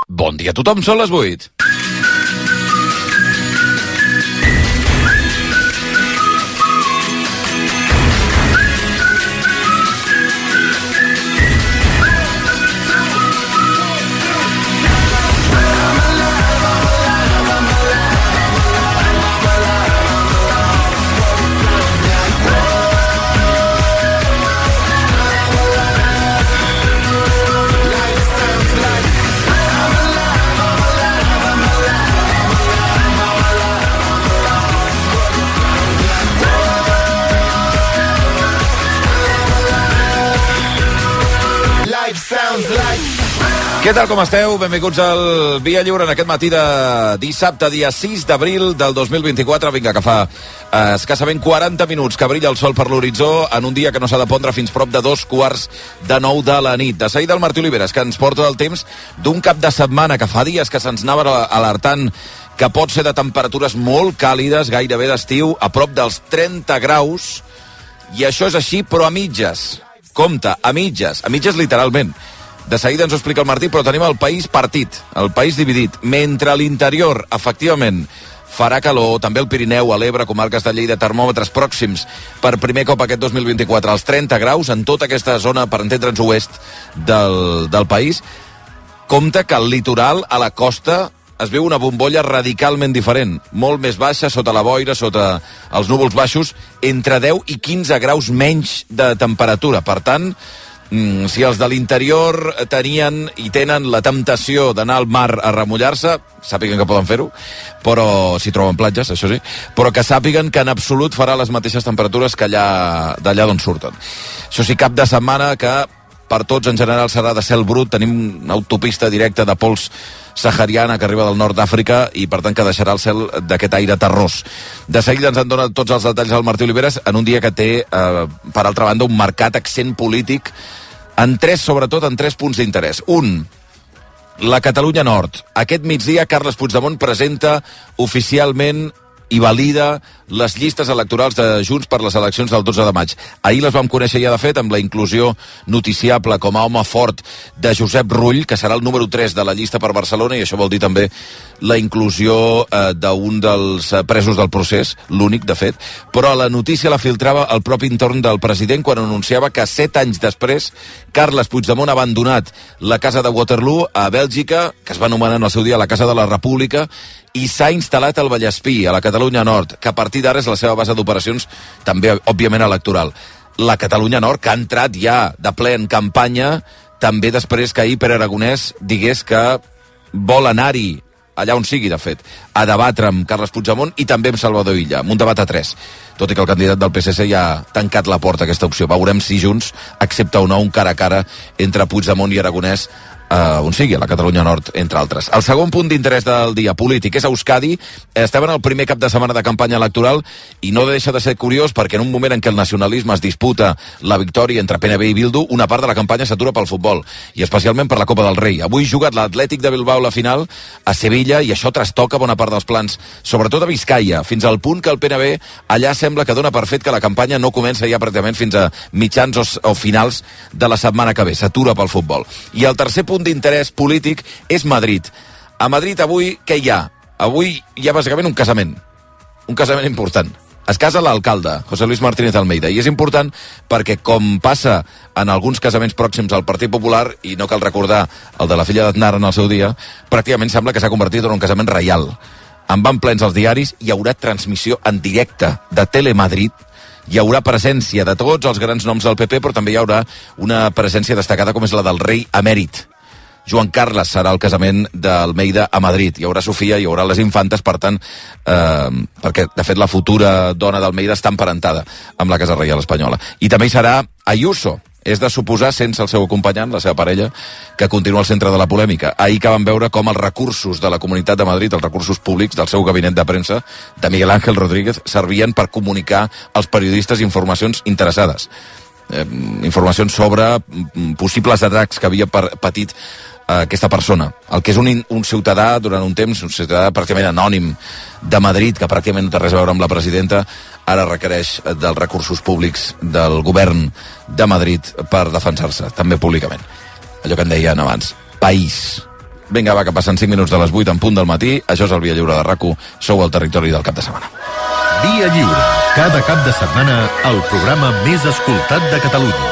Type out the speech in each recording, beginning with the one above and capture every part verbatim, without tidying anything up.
Bon dia a tothom, són les vuit. Què tal, com esteu? Benvinguts al Via Lliure en aquest matí de dissabte, dia sis d'abril del dos mil vint-i-quatre. Vinga, que fa eh, escassament quaranta minuts que brilla el sol per l'horitzó en un dia que no s'ha de pondre fins prop de dos quarts de nou de la nit. De seguida el Martí Oliveres, que ens porta el temps d'un cap de setmana que fa dies que se'ns anava alertant que pot ser de temperatures molt càlides, gairebé d'estiu, a prop dels trenta graus, i això és així, però a mitges. Compte, a mitges, a mitges literalment. De seguida ens ho explica el Martí, però tenim el país partit, el país dividit. Mentre a l'interior, efectivament, farà calor, també el Pirineu, a l'Ebre, comarques de Lleida, termòmetres pròxims per primer cop aquest dos mil vint-i-quatre als trenta graus, en tota aquesta zona, per entendre'ns, oest del, del país. Compte que al litoral, a la costa, es veu una bombolla radicalment diferent, molt més baixa, sota la boira, sota els núvols baixos, entre deu i quinze graus menys de temperatura. Per tant, Mm, si els de l'interior tenien i tenen la temptació d'anar al mar a remullar-se, sàpiguen que poden fer-ho, però si troben platges, això sí, però que sàpiguen que en absolut farà les mateixes temperatures que allà d'allà d'on surten. Això sí, cap de setmana que per tots en general serà de cel brut. Tenim una autopista directa de pols sahariana que arriba del nord d'Àfrica i per tant que deixarà el cel d'aquest aire terrós. De seguida ens en dona tots els detalls al Martí Oliveres en un dia que té, eh, per altra banda, un marcat accent polític en tres, sobretot en tres punts d'interès. Un, la Catalunya Nord. Aquest migdia Carles Puigdemont presenta oficialment i valida les llistes electorals de Junts per les eleccions del dotze de maig. Ahir les vam conèixer ja de fet amb la inclusió noticiable com a home fort de Josep Rull, que serà el número tres de la llista per Barcelona, i això vol dir també la inclusió eh, d'un dels presos del procés, l'únic de fet, però la notícia la filtrava el propi entorn del president quan anunciava que set anys després Carles Puigdemont ha abandonat la casa de Waterloo a Bèlgica, que es va anomenar en el seu dia la Casa de la República, i s'ha instal·lat al Vallespí, a la Catalunya Nord, que a partir d'ara és la seva base d'operacions, també, òbviament, electoral. La Catalunya Nord, que ha entrat ja de ple en campanya, també després que ahir Pere Aragonès digués que vol anar-hi, allà on sigui, de fet, a debatre amb Carles Puigdemont i també amb Salvador Illa, amb un debat a tres. Tot i que el candidat del P S C ja ha tancat la porta a aquesta opció. Veurem si Junts accepta o no un cara a cara entre Puigdemont i Aragonès, Uh, on sigui, a la Catalunya Nord, entre altres. El segon punt d'interès del dia polític és a Euskadi. Estem en el primer cap de setmana de campanya electoral i no deixa de ser curiós perquè en un moment en què el nacionalisme es disputa la victòria entre P N B i Bildu, una part de la campanya s'atura pel futbol, i especialment per la Copa del Rei. Avui jugat l'Atlètic de Bilbao la final a Sevilla i això trastoca bona part dels plans, sobretot a Vizcaya, fins al punt que el P N B allà sembla que dona per fet que la campanya no comença ja pràcticament fins a mitjans o, o finals de la setmana que ve. S'atura pel futbol. I el tercer punt d'interès polític és Madrid. A Madrid avui què hi ha? Avui hi ha bàsicament un casament. Un casament important. Es casa l'alcalde, José Luis Martínez Almeida, i és important perquè, com passa en alguns casaments pròxims al Partit Popular, i no cal recordar el de la filla d'Aznar en el seu dia, pràcticament sembla que s'ha convertit en un casament reial. En van plens els diaris, hi haurà transmissió en directe de Telemadrid, hi haurà presència de tots els grans noms del P P, però també hi haurà una presència destacada com és la del rei emèrit. Joan Carles serà el casament d'Almeida a Madrid. Hi haurà Sofia, hi haurà les infantes, per tant, eh, perquè, de fet, la futura dona d'Almeida està emparentada amb la Casa Reial Espanyola. I també hi serà Ayuso, és de suposar, sense el seu acompanyant, la seva parella, que continua al centre de la polèmica. Ahir que vam veure com els recursos de la Comunitat de Madrid, els recursos públics del seu gabinet de premsa, de Miguel Ángel Rodríguez, servien per comunicar als periodistes informacions interessades. Eh, informacions sobre possibles atacs que havia patit aquesta persona, el que és un, un ciutadà durant un temps, un ciutadà pràcticament anònim de Madrid, que pràcticament no té res a veure amb la presidenta, ara requereix dels recursos públics del govern de Madrid per defensar-se, també públicament. Allò que en deien abans, país. Vinga, va, que passen cinc minuts de les vuit en punt del matí. Això és el Via Lliure de RAC1. Sou al territori del cap de setmana. Via Lliure. Cada cap de setmana, el programa més escoltat de Catalunya.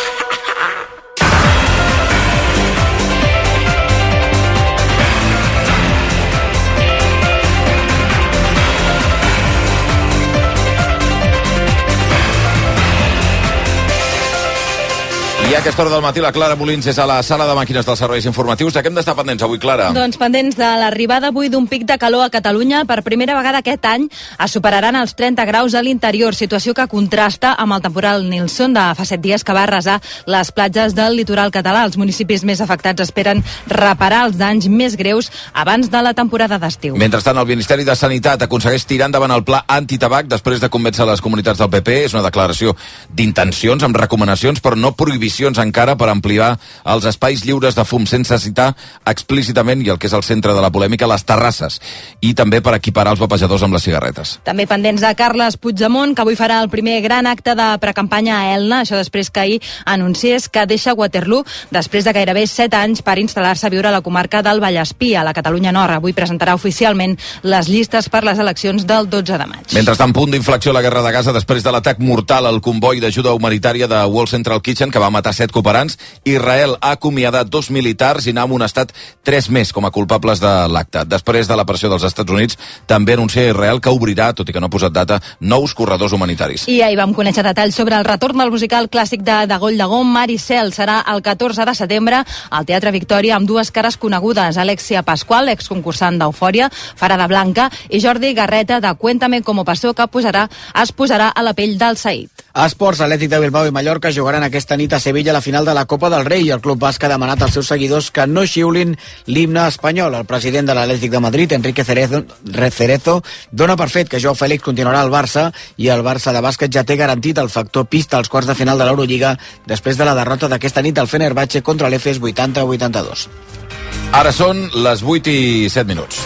I a aquesta hora del matí la Clara Molins és a la sala de màquines dels serveis informatius. De què hem d'estar pendents avui, Clara? Doncs pendents de l'arribada avui d'un pic de calor a Catalunya. Per primera vegada aquest any es superaran els trenta graus a l'interior, situació que contrasta amb el temporal Nilson de fa set dies que va arrasar les platges del litoral català. Els municipis més afectats esperen reparar els danys més greus abans de la temporada d'estiu. Mentrestant, el Ministeri de Sanitat aconsegueix tirar endavant el pla antitabac després de convèncer les comunitats del P P. És una declaració d'intencions amb recomanacions, però no prohibicions encara per ampliar els espais lliures de fum, sense citar explícitament, i el que és el centre de la polèmica, les terrasses, i també per equiparar els vapejadors amb les cigarretes. També pendents de Carles Puigdemont, que avui farà el primer gran acte de precampanya a Elna, això després que ahir anunciés que deixa Waterloo després de gairebé set anys per instal·lar-se a viure a la comarca del Vallespí, a la Catalunya Nord. Avui presentarà oficialment les llistes per les eleccions del dotze de maig. Mentrestant, punt d'inflexió a la guerra de Gaza després de l'atac mortal al comboi d'ajuda humanitària de World Central Kitchen, que va matar set cooperants. Israel ha acomiadat dos militars i n'ha amonestat tres més com a culpables de l'acte. Després de la pressió dels Estats Units, també anuncia Israel que obrirà, tot i que no ha posat data, nous corredors humanitaris. I ahir vam conèixer detalls sobre el retorn del musical clàssic de De Gaulle de Gaume, Mar i Cel. Serà el catorze de setembre al Teatre Victòria amb dues cares conegudes. Alexia Pascual, exconcursant d'Eufòria, farà de Blanca, i Jordi Garreta, de Cuéntame cómo pasó, que posarà, es posarà a la pell del Said. Esports, Atlètic de Bilbao i Mallorca jugaran aquesta nit a Sevilla la final de la Copa del Rei, i el club basc ha demanat als seus seguidors que no xiulin l'himne espanyol. El president de l'Atlètic de Madrid, Enrique Cerezo, Cerezo, dona per fet que Joao Félix continuarà al Barça, i el Barça de bàsquet ja té garantit el factor pista als quarts de final de l'Eurolliga després de la derrota d'aquesta nit del Fenerbahçe contra l'E F E S vuitanta a vuitanta-dos. Ara són les vuit i set minuts.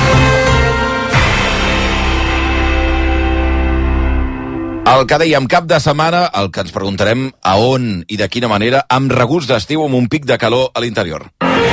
El que dèiem, cap de setmana, el que ens preguntarem a on i de quina manera, amb regust d'estiu amb un pic de calor a l'interior.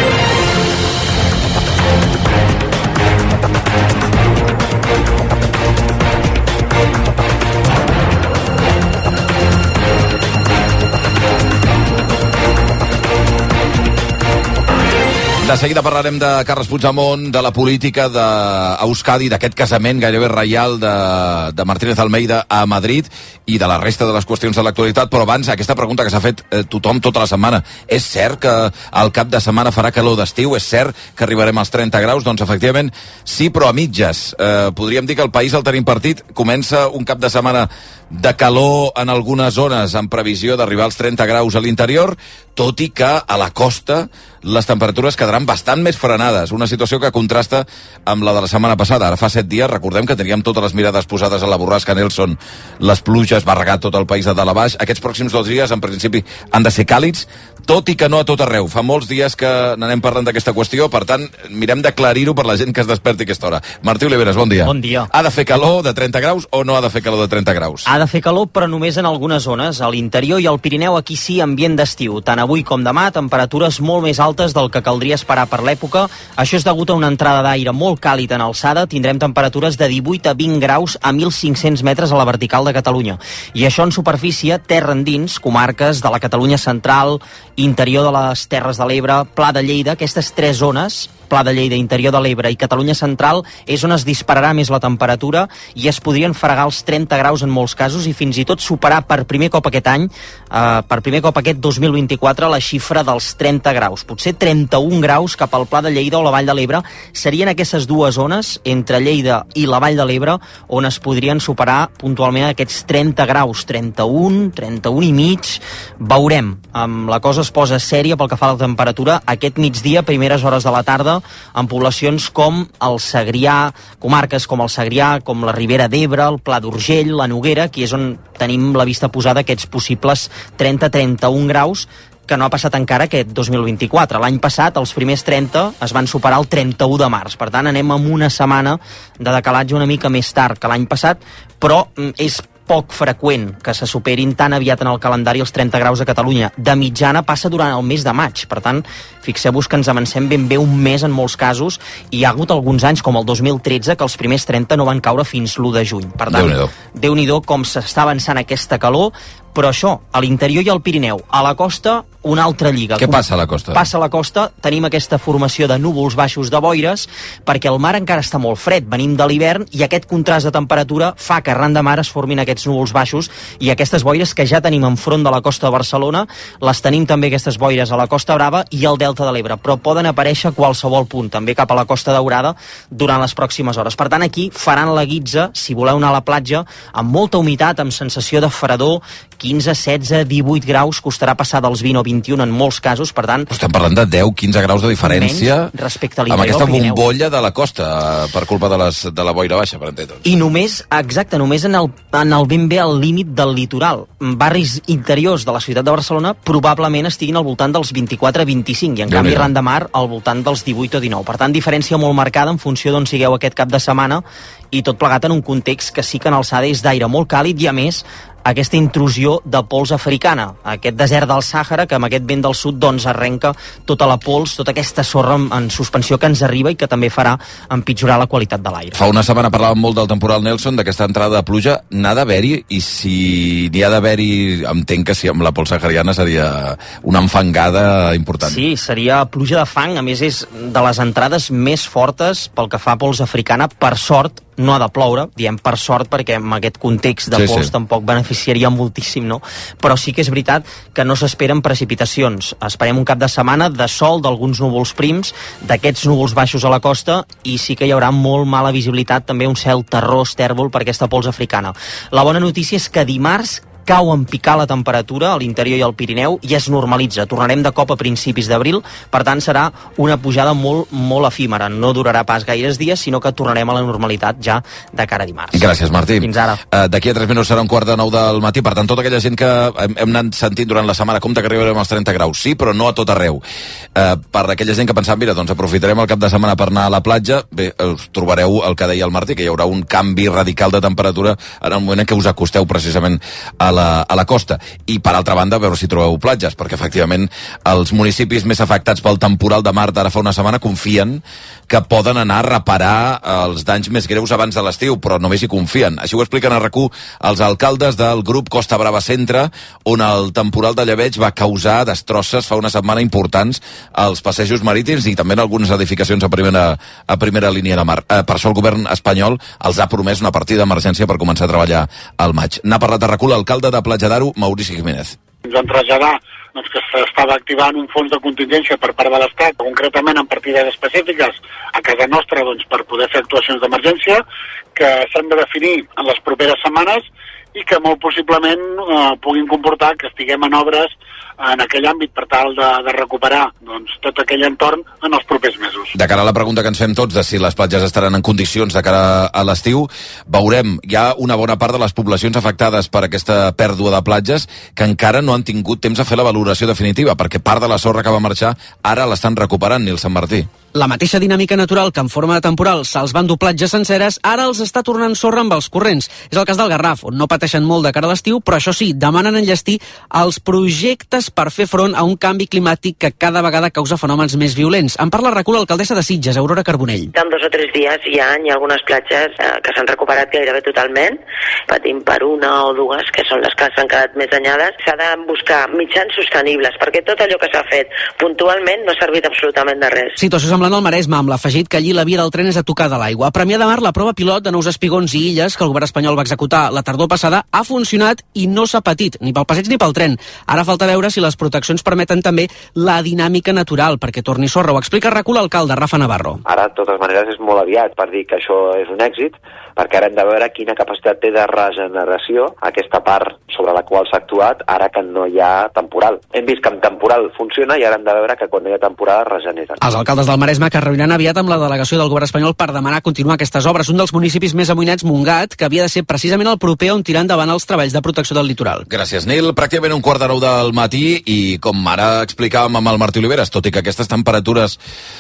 De seguida parlarem de Carles Puigdemont, de la política d'Euskadi, d'aquest casament gairebé reial de, de Martínez Almeida a Madrid, i de la resta de les qüestions de l'actualitat. Però abans, aquesta pregunta que s'ha fet eh, tothom tota la setmana: és cert que al cap de setmana farà calor d'estiu? És cert que arribarem als trenta graus? Doncs efectivament sí, però a mitges. Eh, podríem dir que el país el tenim partit. Comença un cap de setmana de calor en algunes zones, amb previsió d'arribar als trenta graus a l'interior, tot i que a la costa les temperatures quedaran bastant més frenades, una situació que contrasta amb la de la setmana passada. Ara fa set dies, recordem que teníem totes les mirades posades a la borrasca Nelson, les pluges va regar tot el país de dalt a baix. Aquests pròxims dos dies, en principi, han de ser càlids, tot i que no a tot arreu. Fa molts dies que n'anem parlant d'aquesta qüestió, per tant, mirem d'aclarir-ho per la gent que es desperti a aquesta hora. Martí Oliveres, bon dia. Bon dia. Ha de fer calor de trenta graus o no ha de fer calor de trenta graus? Ha de fer calor, però només en algunes zones. A l'interior i al Pirineu, aquí sí, ambient d'estiu. Tant avui com demà, temperatures molt més altes del que caldria esperar per l'època. Això és degut a una entrada d'aire molt càlid en alçada. Tindrem temperatures de divuit a vint graus a mil cinc-cents metres a la vertical de Catalunya. I això en superfície, terra endins, comarques de la Catalunya central, interior de les Terres de l'Ebre, Pla de Lleida, aquestes tres zones, Pla de Lleida, interior de l'Ebre i Catalunya central, és on es dispararà més la temperatura i es podrien fregar els trenta graus en molts casos i fins i tot superar per primer cop aquest any, eh, per primer cop aquest dos mil vint-i-quatre, la xifra dels trenta graus. Potser trenta-un graus cap al Pla de Lleida o la Vall de l'Ebre serien aquestes dues zones, entre Lleida i la Vall de l'Ebre, on es podrien superar puntualment aquests trenta graus, trenta-un, trenta-un i mig. Veurem, um, la cosa es posa sèria pel que fa a la temperatura aquest migdia, primeres hores de la tarda, en poblacions com el Segrià, comarques com el Segrià, com la Ribera d'Ebre, el Pla d'Urgell, la Noguera, que és on tenim la vista posada aquests possibles trenta a trenta-un graus, que no ha passat encara aquest dos mil vint-i-quatre. L'any passat, els primers trenta es van superar el trenta-u de març. Per tant, anem amb una setmana de decalatge una mica més tard que l'any passat, però és poc freqüent que se superin tan aviat en el calendari els trenta graus a Catalunya. De mitjana passa durant el mes de maig. Per tant, fixeu-vos que ens avancem ben bé un mes en molts casos, i hi ha hagut alguns anys, com el dos mil tretze, que els primers trenta no van caure fins l'u de juny. Per tant, Déu-n'hi-do. Déu-n'hi-do com s'està avançant aquesta calor, però això, a l'interior i al Pirineu. A la costa, una altra lliga. Què passa a la costa? Passa a la costa, tenim aquesta formació de núvols baixos de boires, perquè el mar encara està molt fred, venim de l'hivern, i aquest contrast de temperatura fa que arran de mar es formin aquests núvols baixos, i aquestes boires que ja tenim enfront de la costa de Barcelona, les tenim també aquestes boires a la Costa Brava i al Delta de l'Ebre, però poden aparèixer a qualsevol punt, també cap a la Costa Daurada, durant les pròximes hores. Per tant, aquí faran la guitza, si voleu anar a la platja, amb molta humitat, amb sensació de fredor, quinze, setze, divuit graus, costarà passar dels vint o vint i un en molts casos, per tant... Però estem parlant de deu a quinze graus de diferència menys respecte a l'interior amb aquesta del Pirineu. bombolla de la costa per culpa de, les, de la boira baixa, per entendre'ns. I només, exacte, només en el, en el ben bé al límit del litoral. Barris interiors de la ciutat de Barcelona probablement estiguin al voltant dels vint-i-quatre a vint-i-cinc, i en canvi ran de mar al voltant dels divuit o dinou. Per tant, diferència molt marcada en funció d'on sigueu aquest cap de setmana, i tot plegat en un context que sí que en alçada és d'aire molt càlid, i a més aquesta intrusió de pols africana, aquest desert del Sàhara que amb aquest vent del sud doncs arrenca tota la pols, tota aquesta sorra en, en suspensió que ens arriba i que també farà empitjorar la qualitat de l'aire. Fa una setmana parlàvem molt del temporal Nelson, d'aquesta entrada de pluja. N'ha d'haver-hi, i si n'hi ha d'haver-hi, entenc que si amb la pols sahariana seria una enfangada important. Sí, seria pluja de fang, a més és de les entrades més fortes pel que fa a pols africana. Per sort no ha de ploure, diem per sort perquè en aquest context de sí, pols sí. tampoc beneficiaria moltíssim, no? Però sí que és veritat que no s'esperen precipitacions. Esperem un cap de setmana de sol, d'alguns núvols prims, d'aquests núvols baixos a la costa, i sí que hi haurà molt mala visibilitat, també un cel terrós, tèrbol per aquesta pols africana. La bona notícia és que dimarts cau en picar la temperatura a l'interior i al Pirineu i es normalitza. Tornarem de cop a principis d'abril, per tant serà una pujada molt, molt efímera. No durarà pas gaires dies, sinó que tornarem a la normalitat ja de cara a dimarts. Gràcies, Martí. Fins ara. Uh, D'aquí a tres minuts serà un quart de nou del matí, per tant, tota aquella gent que hem, hem anat sentint durant la setmana, compte que arribarem als trenta graus, sí, però no a tot arreu. Uh, per aquella gent que pensava, mira, doncs aprofitarem el cap de setmana per anar a la platja, bé, us trobareu el que deia el Martí, que hi haurà un canvi radical de temperatura en el moment en què us acosteu precisament a la, a la costa. I per altra banda, a veure si trobeu platges, perquè efectivament els municipis més afectats pel temporal de mar d'ara fa una setmana confien que poden anar a reparar els danys més greus abans de l'estiu, però només hi confien. Així ho expliquen a RAC u els alcaldes del grup Costa Brava Centre, on el temporal de llebeig va causar destrosses fa una setmana importants als passejos marítims i també en algunes edificacions a primera, a primera línia de mar. Eh, per això el govern espanyol els ha promès una partida d'emergència per començar a treballar al maig. N'ha parlat a RAC u l'alcalde de Platja d'Aro, Maurici Jiménez. Ens van traslladar doncs, que s'estava activant un fons de contingència per part de l'Estat, concretament en partides específiques a casa nostra doncs, per poder fer actuacions d'emergència, que s'han de definir en les properes setmanes i que molt possiblement eh, puguin comportar que estiguem en obres en aquell àmbit per tal de, de recuperar doncs, tot aquell entorn en els propers mesos. De cara a la pregunta que ens fem tots de si les platges estaran en condicions de cara a l'estiu, veurem, hi ha una bona part de les poblacions afectades per aquesta pèrdua de platges que encara no han tingut temps a fer la valoració definitiva, perquè part de la sorra que va marxar ara l'estan recuperant, Nil Sant Martí. La mateixa dinàmica natural que en forma de temporal se'ls van dur platges senceres, ara els està tornant sorra amb els corrents. És el cas del Garraf, on no pateixen molt de cara a l'estiu, però això sí, demanen enllestir els projectes per fer front a un canvi climàtic que cada vegada causa fenòmens més violents. En parla RAC u l'alcaldessa de Sitges, Aurora Carbonell. En dos o tres dies hi ha, hi ha algunes platges eh, que s'han recuperat gairebé totalment, patim per una o dues, que són les que s'han quedat més danyades. S'ha de buscar mitjans sostenibles, perquè tot allò que s'ha fet puntualment no ha servit absolutament de res. Situació semblant al Maresme, amb l'afegit que allí la via del tren és a tocar de l'aigua. A Premià de Mar, la prova pilot de nous espigons i illes que el govern espanyol va executar la tardor passada ha funcionat i no s'ha patit, ni pel passeig ni pel tren. Ara falta veure si les proteccions permeten també la dinàmica natural perquè torni sorra. Ho explica RAC u l'alcalde, Rafa Navarro. Ara, de totes maneres, és molt aviat per dir que això és un èxit, perquè ara hem de veure quina capacitat té de regeneració aquesta part sobre la qual s'ha actuat ara que no hi ha temporal. Hem vist que amb temporal funciona i ara hem de veure que quan no hi ha temporada regeneren. Els alcaldes del Maresme que reuniran aviat amb la delegació del govern espanyol per demanar continuar aquestes obres. Un dels municipis més amoïnats, Montgat, que havia de ser precisament el proper on tirar tirar endavant els treballs de protecció del litoral. Gràcies, Nil. Pràcticament un quart de nou del matí i com ara explicàvem amb el Martí Oliveres, tot i que aquestes temperatures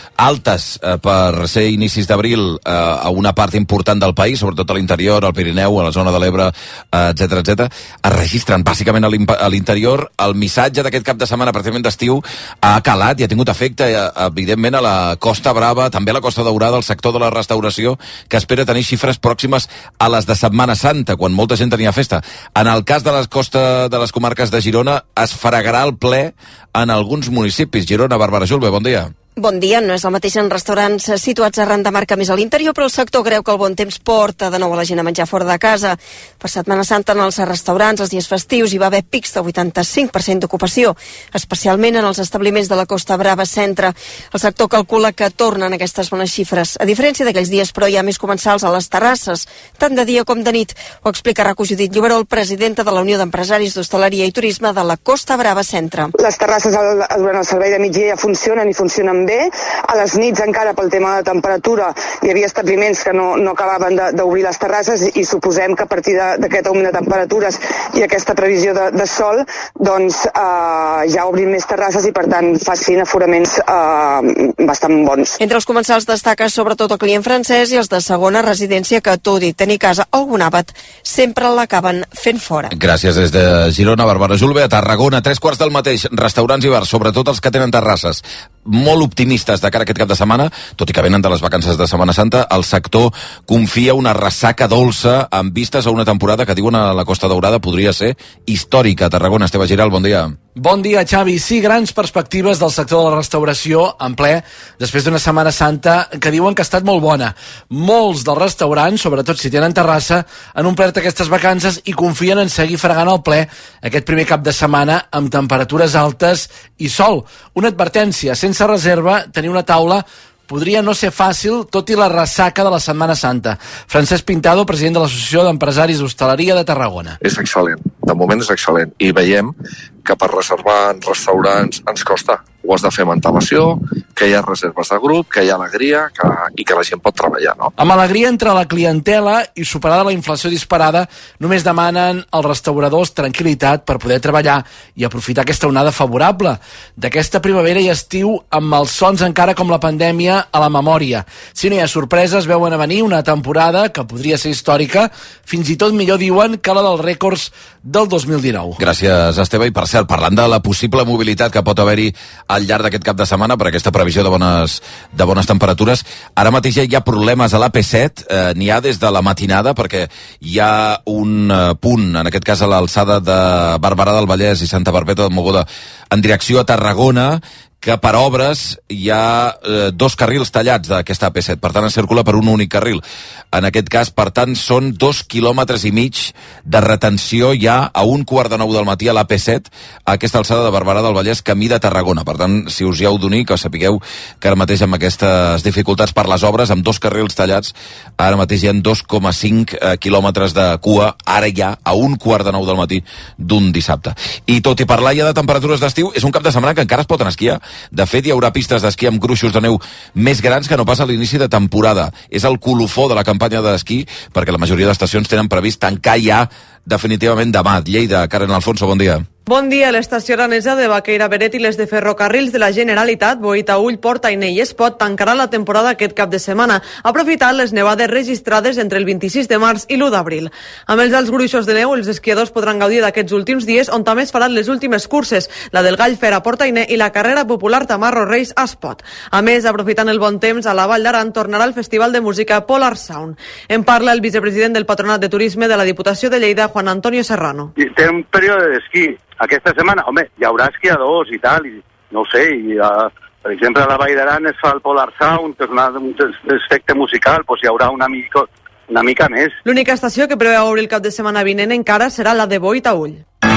altes eh, per ser inicis d'abril eh, a una part important del país, sobretot a l'interior, al Pirineu, a la zona de l'Ebre, etcètera, eh, etcètera, es registren bàsicament a l'interior. El missatge d'aquest cap de setmana, pràcticament d'estiu, ha calat i ha tingut efecte, eh, evidentment, a la Costa Brava, també a la Costa Daurada, al sector de la restauració, que espera tenir xifres pròximes a les de Setmana Santa, quan molta gent tenia festa. En el cas de la costa de les comarques de Girona, es fregarà el ple en alguns municipis. Girona, Bàrbara Julve, bon dia. Bon dia, no és el mateix en restaurants situats arran de mar que més a l'interior, però el sector creu que el bon temps porta de nou a la gent a menjar fora de casa. Per Setmana Santa en els restaurants, els dies festius, hi va haver pics de vuitanta-cinc per cent d'ocupació, especialment en els establiments de la Costa Brava Centre. El sector calcula que tornen aquestes bones xifres. A diferència d'aquells dies, però, hi ha més comensals a les terrasses, tant de dia com de nit. Ho explica Raco Judit Lloberol, presidenta de la Unió d'Empresaris d'Hostaleria i Turisme de la Costa Brava Centre. Les terrasses durant el servei de migdia funcionen i funcionen bé. A les nits encara pel tema de temperatura hi havia establiments que no, no acabaven d'obrir les terrasses i suposem que a partir d'aquest augment de temperatures i aquesta previsió de, de sol doncs eh, ja obrim més terrasses i per tant facin aforaments eh, bastant bons. Entre els comensals destaca sobretot el client francès i els de segona residència que tot i tenir casa algun àpat sempre l'acaben fent fora. Gràcies des de Girona, Bàrbara Julve. A Tarragona, tres quarts del mateix, restaurants i bars, sobretot els que tenen terrasses, molt optimistes de cara a aquest cap de setmana, tot i que venen de les vacances de Setmana Santa. El sector confia una ressaca dolça amb vistes a una temporada que diuen a la Costa Daurada podria ser històrica. A Tarragona, Esteve Giral, bon dia. Bon dia, Xavi. Sí, grans perspectives del sector de la restauració en ple després d'una Setmana Santa que diuen que ha estat molt bona. Molts dels restaurants, sobretot si tenen terrassa, han omplert aquestes vacances i confien en seguir fregant el ple aquest primer cap de setmana amb temperatures altes i sol. Una advertència, sense reserva, tenir una taula podria no ser fàcil, tot i la ressaca de la Setmana Santa. Francesc Pintado, president de l'Associació d'Empresaris d'Hostaleria de Tarragona. És excel·lent, de moment és excel·lent. I veiem que per reservar en restaurants ens costa. Ho has de fer amb antelació, que hi ha reserves de grup, que hi ha alegria que, i que la gent pot treballar, no? Amb alegria entre la clientela i superada la inflació disparada, només demanen als restauradors tranquil·litat per poder treballar i aprofitar aquesta onada favorable d'aquesta primavera i estiu amb els sons encara com la pandèmia a la memòria. Si no hi ha sorpreses, veuen a venir una temporada que podria ser històrica, fins i tot millor diuen que la dels rècords del dos mil dinou. Gràcies, Esteve. I per cert, parlant de la possible mobilitat que pot haver-hi al llarg d'aquest cap de setmana per aquesta previsió de bones, de bones temperatures, ara mateix ja hi ha problemes a l'A P set, eh, n'hi ha des de la matinada perquè hi ha un eh, punt, en aquest cas a l'alçada de Barberà del Vallès i Santa Perpètua de Mogoda en direcció a Tarragona, que per obres hi ha eh, dos carrils tallats d'aquesta A P set, per tant es circula per un únic carril. En aquest cas, per tant, són dos quilòmetres i mig de retenció ja a un quart de nou del matí a l'A P set, a aquesta alçada de Barberà del Vallès, camí de Tarragona. Per tant, si us hi heu d'unir, que sapigueu que ara mateix amb aquestes dificultats per les obres, amb dos carrils tallats, ara mateix hi ha dos coma cinc eh, quilòmetres de cua, ara ja a un quart de nou del matí d'un dissabte. I tot i parlar ja de temperatures d'estiu, és un cap de setmana que encara es pot anar a esquiar. De fet, hi haurà pistes d'esquí amb gruixos de neu més grans que no pas a l'inici de temporada. És el colofó de la campanya d'esquí, perquè la majoria d'estacions tenen previst tancar ja definitivament demà. Lleida, Karen Alfonso, bon dia. Bon dia. L'estació aranesa de Baqueira Beret i les de ferrocarrils de la Generalitat, Boitaüll, Port Ainé i Espot tancaran la temporada aquest cap de setmana, aprofitant les nevades registrades entre el vint-i-sis de març i l'u d'abril. Amb els alts gruixos de neu, els esquiadors podran gaudir d'aquests últims dies, on també es faran les últimes curses, la del Gall Fer a Port Ainé i la carrera popular Tamarro Reis a Espot. A més, aprofitant el bon temps, a la Vall d'Aran tornarà el Festival de Música Polar Sound. En parla el vicepresident del Patronat de Turisme de la Diputació de Lleida, Juan Antonio Serrano. Té un període d'esquí. Aquesta setmana, home, hi haurà esquiadors i tal, i no ho sé, i, uh, per exemple, a la Vall d'Aran es fa el Polar Sound, que és una, un efecte musical, doncs hi haurà una mica, una mica més. L'única estació que preveu obrir el cap de setmana vinent encara serà la de Boitaüll.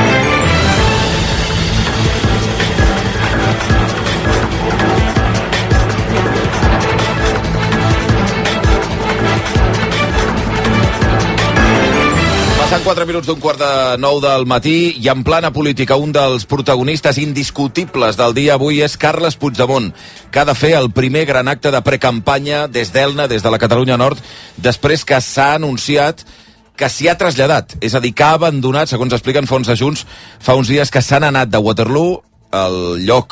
Passen quatre minuts d'un quart de nou del matí i en plana política un dels protagonistes indiscutibles del dia avui és Carles Puigdemont, que ha de fer el primer gran acte de precampanya des d'Elna, des de la Catalunya Nord, després que s'ha anunciat que s'hi ha traslladat, és a dir, que ha abandonat, segons expliquen fons de Junts, fa uns dies que s'han anat de Waterloo, el lloc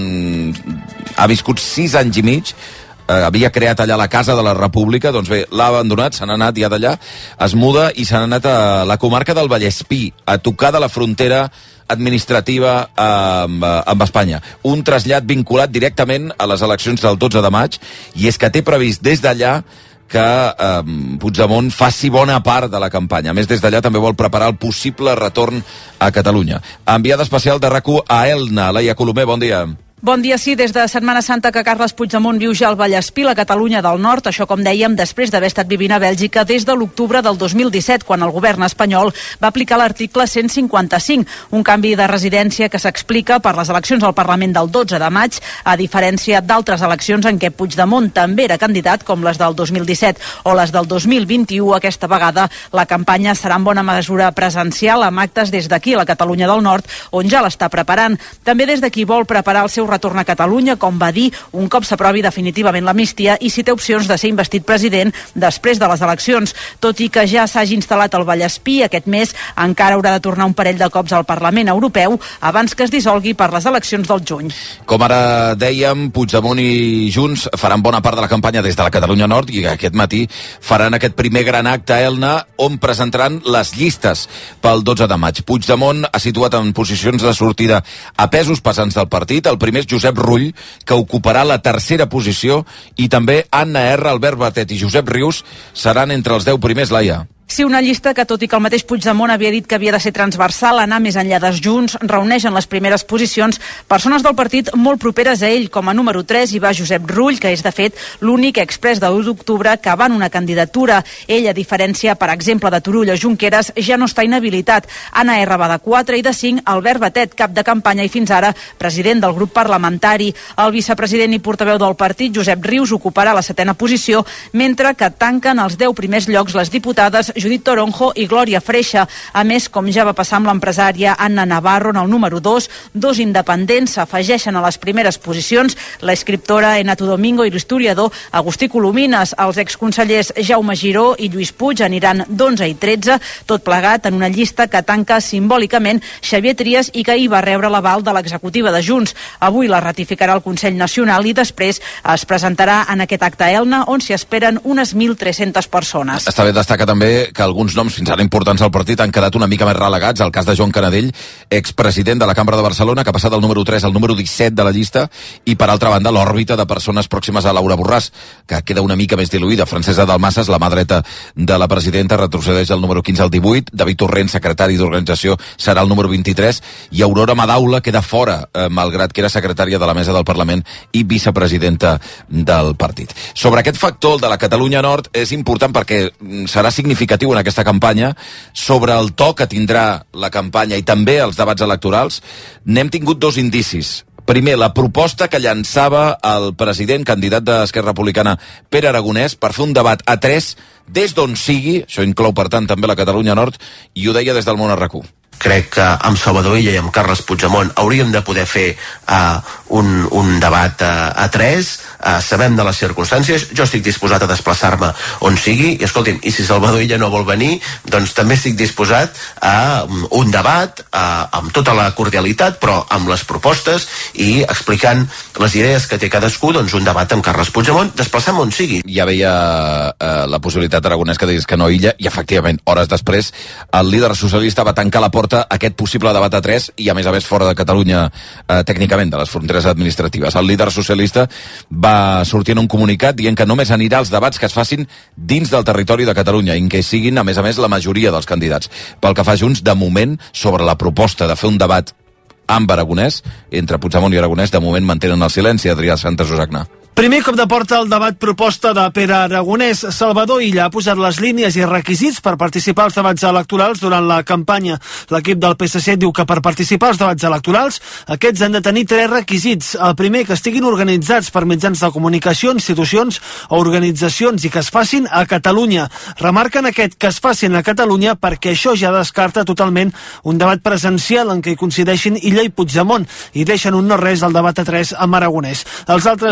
on ha viscut sis anys i mig, eh, havia creat allà la Casa de la República, doncs bé, l'ha abandonat, s'han anat ja d'allà, es muda i s'han anat a la comarca del Vallespí, a tocar de la frontera administrativa amb, amb Espanya. Un trasllat vinculat directament a les eleccions del dotze de maig, i és que té previst des d'allà que eh, Puigdemont faci bona part de la campanya. A més, des d'allà també vol preparar el possible retorn a Catalunya. Enviada especial de RAC u a Elna. Laia Colomer, bon dia. Bon dia, sí, des de Setmana Santa que Carles Puigdemont viu ja al Vallespí, la Catalunya del Nord, això com dèiem, després d'haver estat vivint a Bèlgica des de l'octubre del dos mil disset, quan el govern espanyol va aplicar l'article cent cinquanta-cinc, un canvi de residència que s'explica per les eleccions al Parlament del dotze de maig, a diferència d'altres eleccions en què Puigdemont també era candidat, com les del dos mil disset o les del dos mil vint-i-u. Aquesta vegada la campanya serà en bona mesura presencial, amb actes des d'aquí, a la Catalunya del Nord, on ja l'està preparant. També des d'aquí vol preparar el seu retorn a Catalunya, com va dir, un cop s'aprovi definitivament l'amnistia i si té opcions de ser investit president després de les eleccions. Tot i que ja s'hagi instal·lat al Vallespí, aquest mes encara haurà de tornar un parell de cops al Parlament Europeu abans que es dissolgui per les eleccions del juny. Com ara dèiem, Puigdemont i Junts faran bona part de la campanya des de la Catalunya Nord i aquest matí faran aquest primer gran acte a Elna on presentaran les llistes pel dotze de maig. Puigdemont ha situat en posicions de sortida a pesos pesants del partit. El primer és Josep Rull, que ocuparà la tercera posició, i també Anna R, Albert Batet i Josep Rius seran entre els deu primers, Laia. Sí, una llista que, tot i que el mateix Puigdemont havia dit que havia de ser transversal, anar més enllà dels Junts, reuneix en les primeres posicions persones del partit molt properes a ell. Com a número tres hi va Josep Rull, que és, de fet, l'únic exprés de l'u d'octubre que va en una candidatura. Ell, a diferència, per exemple, de Turull o Junqueras, ja no està inhabilitat. Anna R va de quatre i de cinc Albert Batet, cap de campanya i fins ara president del grup parlamentari. El vicepresident i portaveu del partit, Josep Rius, ocuparà la setena posició, mentre que tanquen els deu primers llocs les diputades Judit Toronjo i Glòria Freixa. A més, com ja va passar amb l'empresària Anna Navarro en el número dos, dos independents s'afegeixen a les primeres posicions, l'escriptora Enato Domingo i l'historiador Agustí Colomines. Els exconsellers Jaume Giró i Lluís Puig aniran d'onze i tretze, tot plegat en una llista que tanca simbòlicament Xavier Trias i que ahir va rebre l'aval de l'executiva de Junts. Avui la ratificarà el Consell Nacional i després es presentarà en aquest acte a Elna, on s'hi esperen unes mil tres-centes persones. Està bé destacar també que alguns noms fins ara importants al partit han quedat una mica més relegats. El cas de Joan Canadell, expresident de la Cambra de Barcelona, que ha passat del número tres al número disset de la llista, i per altra banda l'òrbita de persones pròximes a Laura Borràs, que queda una mica més diluïda. Francesa Dalmases, la mà dreta de la presidenta, retrocedeix del número quinze al divuit, David Torrent, secretari d'organització, serà el número vint-i-tres, i Aurora Madaula queda fora, eh, malgrat que era secretària de la mesa del Parlament i vicepresidenta del partit. Sobre aquest factor, el de la Catalunya Nord, és important perquè serà significatiu en aquesta campanya. Sobre el to que tindrà la campanya i també els debats electorals, n'hem tingut dos indicis. Primer, la proposta que llançava el president candidat d'Esquerra Republicana, Pere Aragonès, per fer un debat a tres des d'on sigui, això inclou per tant també la Catalunya Nord, i ho deia des del món a RAC u. Crec que amb Salvador Illa i amb Carles Puigdemont hauríem de poder fer uh, un, un debat uh, a tres, uh, sabem de les circumstàncies, jo estic disposat a desplaçar-me on sigui, i escolti'm, i si Salvador Illa no vol venir, doncs també estic disposat a um, un debat uh, amb tota la cordialitat, però amb les propostes i explicant les idees que té cadascú, doncs un debat amb Carles Puigdemont, desplaçar-me on sigui. Ja veia uh, la possibilitat Aragonès que digués que no Illa, i efectivament, hores després, el líder socialista va tancar la porta aquest possible debat a tres i a més a més fora de Catalunya eh, tècnicament, de les fronteres administratives. El líder socialista va sortir en un comunicat dient que només anirà als debats que es facin dins del territori de Catalunya, en què siguin a més a més la majoria dels candidats. Pel que fa Junts, de moment, sobre la proposta de fer un debat amb Aragonès, entre Puigdemont i Aragonès, de moment mantenen el silenci. Adrià Santos Osagna. Primer cop de porta al debat proposta de Pere Aragonès. Salvador Illa ha posat les línies i requisits per participar als debats electorals durant la campanya. L'equip del P S C diu que per participar als debats electorals aquests han de tenir tres requisits. El primer, que estiguin organitzats per mitjans de comunicació, institucions o organitzacions i que es facin a Catalunya. Remarquen aquest que es facin a Catalunya perquè això ja descarta totalment un debat presencial en què hi coincideixin Illa i Puigdemont i deixen un no res al debat a tres amb Aragonès. Els altres dos requisits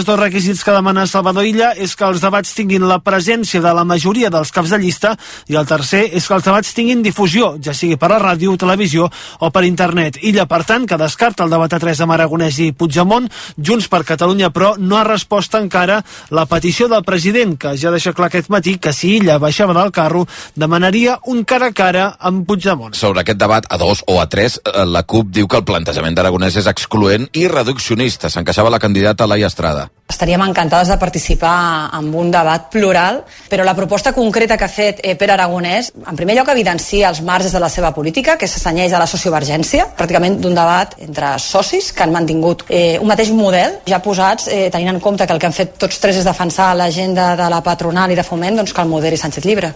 requisits que demana Salvador Illa és que els debats tinguin la presència de la majoria dels caps de llista i el tercer és que els debats tinguin difusió, ja sigui per la ràdio, televisió o per internet. Illa, per tant, que descarta el debat a tres amb Aragonès i Puigdemont. Junts per Catalunya, però, no ha respost encara la petició del president, que ja deixa clar aquest matí que si Illa baixava del carro demanaria un cara a cara amb Puigdemont. Sobre aquest debat a dos o a tres, la CUP diu que el plantejament d'Aragonès és excloent i reduccionista. S'encaixava la candidata Laia Estrada. Estaríem encantades de participar en un debat plural, però la proposta concreta que ha fet eh, Pere Aragonès, en primer lloc evidencia els marges de la seva política, que s'assenyeix a la sociovergència, pràcticament d'un debat entre socis que han mantingut eh, un mateix model, ja posats, eh, tenint en compte que el que han fet tots tres és defensar l'agenda de la patronal i de Foment, doncs que el model és Sánchez Llibre.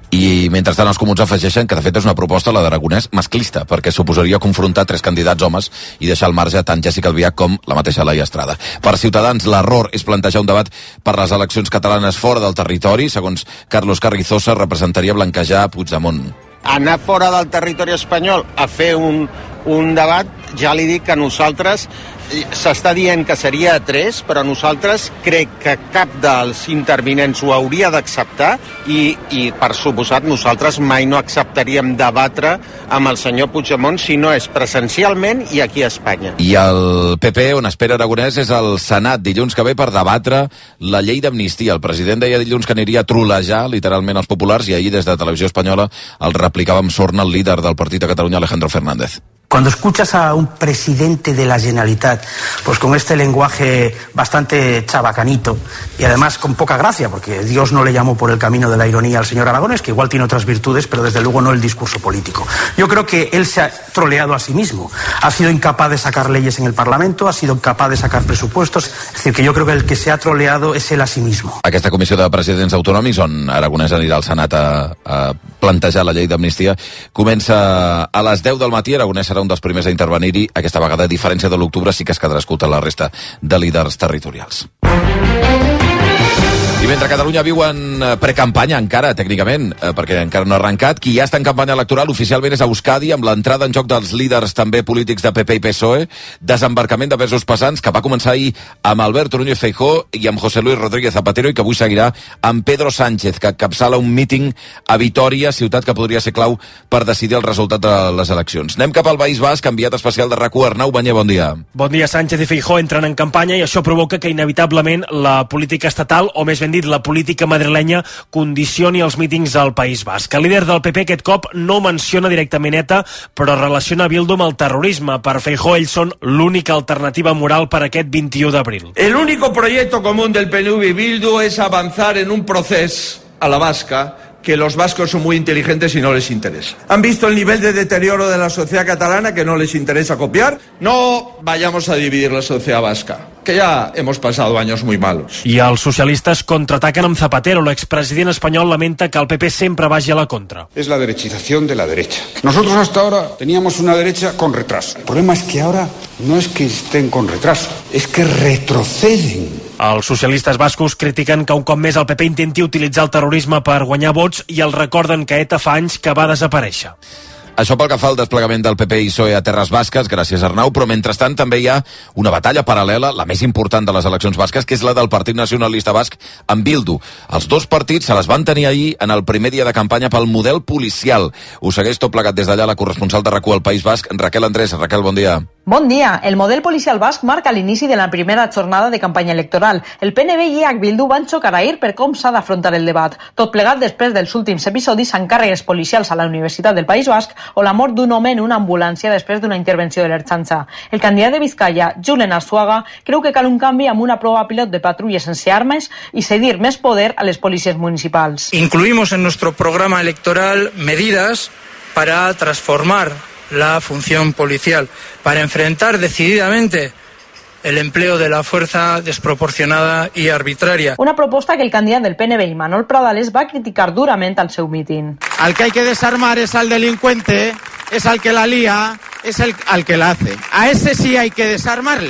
I mentrestant els comuns afegeixen que de fet és una proposta, la d'Aragonès, masclista, perquè suposaria confrontar tres candidats homes i deixar al marge tant Jessica Albiach com la mateixa Laia Estrada. Per Ciutadans, l'error és plantejar un debat per les eleccions catalanes fora del territori. Segons Carlos Carrizosa, representaria blanquejar Puigdemont. Anar fora del territori espanyol a fer un, un debat, ja li dic que nosaltres s'està dient que seria a tres, però nosaltres crec que cap dels intervinents ho hauria d'acceptar i, i per suposat nosaltres mai no acceptaríem debatre amb el senyor Puigdemont si no és presencialment i aquí a Espanya. I el P P, on espera Aragonès, és al Senat dilluns que ve per debatre la llei d'amnistia. El president deia dilluns que aniria a trolejar literalment els populars i ahir des de Televisió Espanyola el replicava amb sorna el líder del Partit de Catalunya, Alejandro Fernández. Cuando escuchas a un presidente de la Generalitat, pues con este lenguaje bastante chabacanito y además con poca gracia, porque Dios no le llamó por el camino de la ironía al señor Aragonés, que igual tiene otras virtudes, pero desde luego no el discurso político. Yo creo que él se ha troleado a sí mismo. Ha sido incapaz de sacar leyes en el Parlamento, ha sido incapaz de sacar presupuestos. Es decir, que yo creo que el que se ha troleado es él a sí mismo. Aquesta comissió de presidents autonòmics, on Aragonès anirà al Senat a, a plantejar la llei d'amnistia, comença a les deu del matí. Aragonès serà un dels primers a intervenir-hi. Aquesta vegada, a diferència de l'octubre, sí que es quedarà escoltant la resta de líders territorials. I mentre Catalunya viu en precampanya encara, tècnicament, perquè encara no ha arrencat, qui ja està en campanya electoral oficialment és Euskadi, amb l'entrada en joc dels líders també polítics de P P i P S O E, desembarcament de pesos pesants que va començar ahir amb Alberto Núñez Feijóo i amb José Luis Rodríguez Zapatero i que avui seguirà amb Pedro Sánchez, que capçala un míting a Vitoria, ciutat que podria ser clau per decidir el resultat de les eleccions. Anem cap al País Basc, enviat especial de RAC u, Arnau Banyer, bon dia. Bon dia. Sánchez i Feijóo entren en campanya i això provoca que inevitablement la política estatal, o més ben dit, la política madrilenya, condicioni els mítings al País Basc. El líder del P P aquest cop no menciona directament ETA, però relaciona Bildu amb el terrorisme. Per Feijóo, ells són l'única alternativa moral per aquest vint-i-u d'abril. El único proyecto común del P N V y Bildu es avanzar en un proceso a la vasca que los vascos son muy inteligentes y no les interesa. ¿Han visto el nivel de deterioro de la sociedad catalana que no les interesa copiar? No vayamos a dividir la sociedad vasca, que ya hemos pasado años muy malos. I els socialistes contraataquen amb Zapatero. L'expresident espanyol lamenta que el P P sempre vagi a la contra. Es la derechización de la derecha. Nosotros hasta ahora teníamos una derecha con retraso. El problema es que ahora no es que estén con retraso, es que retroceden. Els socialistes bascos critiquen que un cop més el P P intenti utilitzar el terrorisme per guanyar vots i els recorden que ETA fa anys que va desaparèixer. Això pel que fa al desplegament del P P i P S O E a Terres Basques, gràcies Arnau, però mentrestant també hi ha una batalla paral·lela, la més important de les eleccions basques, que és la del Partit Nacionalista Basc amb Bildu. Els dos partits se les van tenir ahir en el primer dia de campanya pel model policial. Ho segueix tot plegat des d'allà la corresponsal de RAC u al País Basc, Raquel Andrés. Raquel, bon dia. Bon dia. El model policial basc marca l'inici de la primera jornada de campanya electoral. El P N V i H Bildu van xocar ahir per com s'ha d'afrontar el debat. Tot plegat després dels últims episodis amb càrregues policials a la Universitat del País Basc o la mort d'un home en una ambulància després d'una intervenció de l'Ertzaintza. El candidat de Vizcaya, Julen Arzuaga, creu que cal un canvi amb una prova pilot de patrulles sense armes i cedir més poder a les policies municipals. Incluimos en nuestro programa electoral medidas para transformar la función policial, para enfrentar decididamente el empleo de la fuerza desproporcionada y arbitraria. Una proposta que el candidat del P N V, Imanol Pradales, va criticar durament al seu míting. Al que hay que desarmar es al delincuente, es al que la lía, es el al que la hace. A ese sí hay que desarmarle.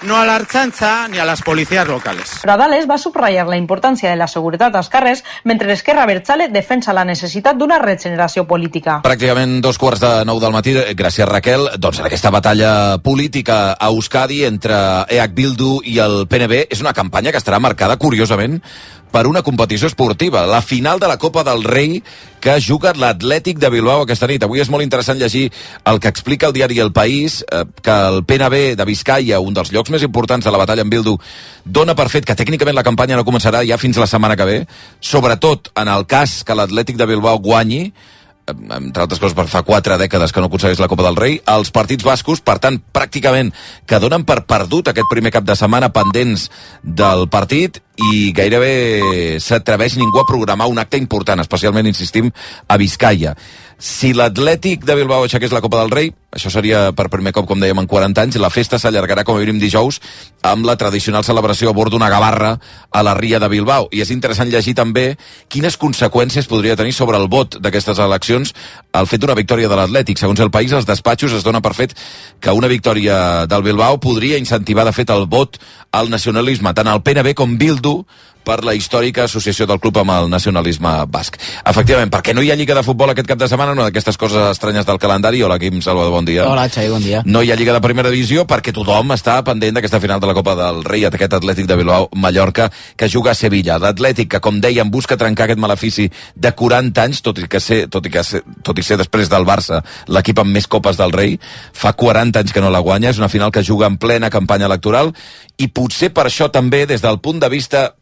no a la Ertzaintza ni a las policías locales. Pradales va subratllar la importància de la seguretat als carrers, mentre Esquerra Abertzale defensa la necessitat d'una regeneració política. Pràcticament dos quarts de nou del matí, gràcies Raquel, doncs en aquesta batalla política a Euskadi entre E H Bildu i el P N B és una campanya que estarà marcada, curiosament, per una competició esportiva, la final de la Copa del Rei que juga l'Atlètic de Bilbao aquesta nit. Avui és molt interessant llegir el que explica el diari El País, eh, que el P N B de Vizcaya, un dels llocs més importants de la batalla amb Bildu, dona per fet que tècnicament la campanya no començarà ja fins la setmana que ve, sobretot en el cas que l'Atlètic de Bilbao guanyi, entre altres coses per fa quatre dècades que no aconsegueix la Copa del Rei, els partits bascos, per tant, pràcticament que donen per perdut aquest primer cap de setmana pendents del partit i gairebé s'atreveix ningú a programar un acte important, especialment, insistim, a Vizcaya. Si l'Atlètic de Bilbao aixequés la Copa del Rei, això seria per primer cop, com dèiem, en quaranta anys, la festa s'allargarà com a mínim dijous amb la tradicional celebració a bord d'una gavarra a la Ria de Bilbao. I és interessant llegir també quines conseqüències podria tenir sobre el vot d'aquestes eleccions el fet d'una victòria de l'Atlètic. Segons El País, als despatxos es dona per fet que una victòria del Bilbao podria incentivar, de fet, el vot al nacionalisme, tant al P N B com Bildu, per la històrica associació del club amb el nacionalisme basc. Efectivament, perquè no hi ha Lliga de Futbol aquest cap de setmana, una d'aquestes coses estranyes del calendari. Hola, Quim Salvador, bon dia. Hola, Xavi, bon dia. No hi ha Lliga de Primera Divisió perquè tothom està pendent d'aquesta final de la Copa del Rei, aquest Atlètic de Bilbao-Mallorca, que juga a Sevilla. L'Atlètic, que, com dèiem, busca trencar aquest malefici de quaranta anys, tot i que ser, tot i que ser, tot i ser després del Barça l'equip amb més copes del Rei, fa quaranta anys que no la guanya. És una final que juga en plena campanya electoral i potser per això també, des del punt de vista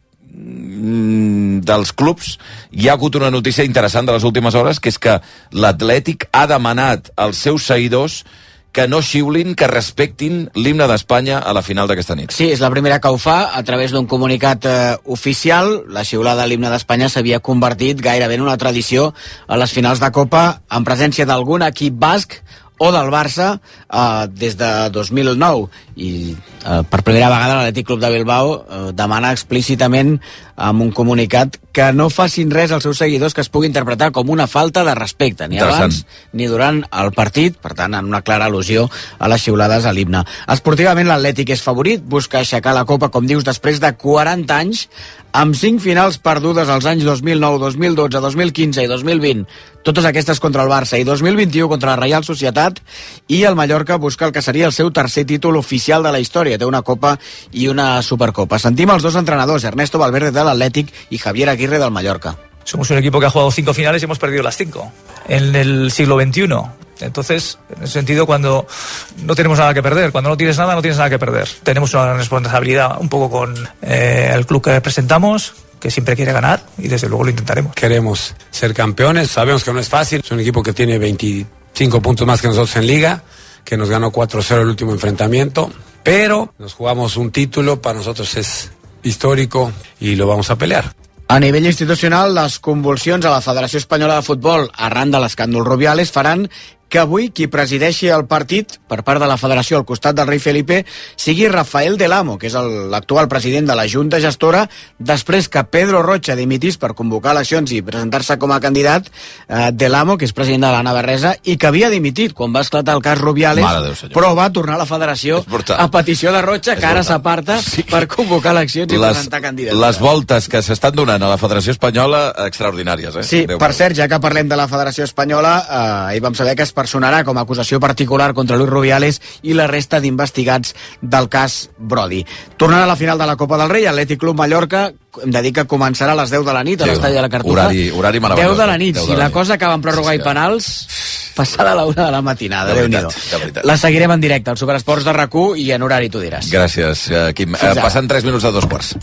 dels clubs, hi ha hagut una notícia interessant de les últimes hores, que és que l'Atlètic ha demanat als seus seguidors que no xiulin, que respectin l'himne d'Espanya a la final d'aquesta nit. Sí, és la primera que ho fa a través d'un comunicat eh, oficial. La xiulada a l'himne d'Espanya s'havia convertit gairebé en una tradició a les finals de Copa, en presència d'algun equip basc o del Barça eh, des de dos mil nou, i eh, per primera vegada l'Atlètic Club de Bilbao eh, demana explícitament amb un comunicat que no facin res als seus seguidors que es pugui interpretar com una falta de respecte, ni abans ni durant el partit, per tant, en una clara al·lusió a les xiulades a l'himne. Esportivament, l'Atlètic és favorit, busca aixecar la Copa, com dius, després de quaranta anys, amb cinc finals perdudes als anys dos mil nou, dos mil dotze, dos mil quinze i dos mil vint, totes aquestes contra el Barça, i dos mil vint-i-u contra la Reial Societat, i el Mallorca busca el que seria el seu tercer títol oficial de la història. Té una Copa i una Supercopa. Sentim els dos entrenadors, Ernesto Valverde de l'Atlètic i Javier Aguirre del Mallorca. Somos un equipo que ha jugado cinco finales y hemos perdido las cinco en el siglo veintiuno. Entonces, en ese sentido, cuando no tenemos nada que perder, cuando no tienes nada, no tienes nada que perder. Tenemos una responsabilidad un poco con eh, el club que representamos, que siempre quiere ganar, y desde luego lo intentaremos. Queremos ser campeones, sabemos que no es fácil, es un equipo que tiene veinticinco puntos más que nosotros en Liga, que nos ganó cuatro cero el último enfrentamiento, pero nos jugamos un título, para nosotros es histórico y lo vamos a pelear. A nivell institucional, les convulsions a la Federació Espanyola de Futbol arran de l'escàndol Rubiales faran que avui qui presideixi el partit per part de la federació al costat del rei Felipe sigui Rafael Del Amo, que és l'actual president de la Junta Gestora, després que Pedro Rocha dimitís per convocar eleccions i presentar-se com a candidat. eh, Del Amo, que és president de la Navarresa i que havia dimitit quan va esclatar el cas Rubiales, Déu, però va tornar a la federació a petició de Rocha, que ara s'aparta sí. per convocar eleccions i les, presentar candidats. Les voltes que s'estan donant a la Federació Espanyola, extraordinàries, eh? Sí, Déu per meu. cert, ja que parlem de la Federació Espanyola, eh, ahir vam saber que es personarà com a acusació particular contra Luis Rubiales i la resta d'investigats del cas Brody. Tornant a la final de la Copa del Rei, Atlètic Club Mallorca, hem de dir que començarà a les deu de la nit a l'estadi de la Cartuja. Horari, horari meravellós. deu de la nit. deu de Si la la nit. cosa acaba en pròrroga sí, sí, i penals, passada a la una de la matinada. De Déu-n'hi-do. veritat, de veritat. La seguirem en directe al Superesports de R A C u i en horari tu diràs. Gràcies, eh, Quim. Eh, passant tres minuts de dos quarts.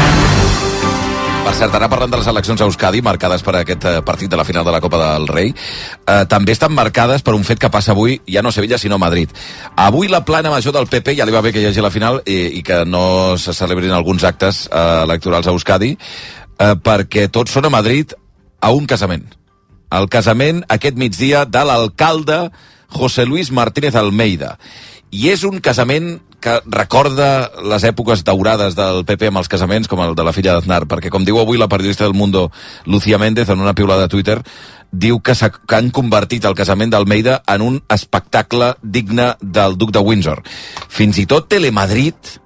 Per cert, ara parlant de les eleccions a Euskadi, marcades per aquest eh, partit de la final de la Copa del Rei, eh, també estan marcades per un fet que passa avui, ja no a Sevilla, sinó a Madrid. Avui la plana major del P P, ja li va bé que hi hagi la final i, i que no se celebrin alguns actes eh, electorals a Euskadi, eh, perquè tots són a Madrid a un casament. El casament aquest migdia de l'alcalde José Luis Martínez Almeida. I és un casament que recorda les èpoques daurades del P P amb els casaments, com el de la filla d'Aznar, perquè, com diu avui la periodista del Mundo, Lucía Méndez, en una piulada de Twitter, diu que, que han convertit el casament d'Almeida en un espectacle digne del duc de Windsor. Fins i tot Telemadrid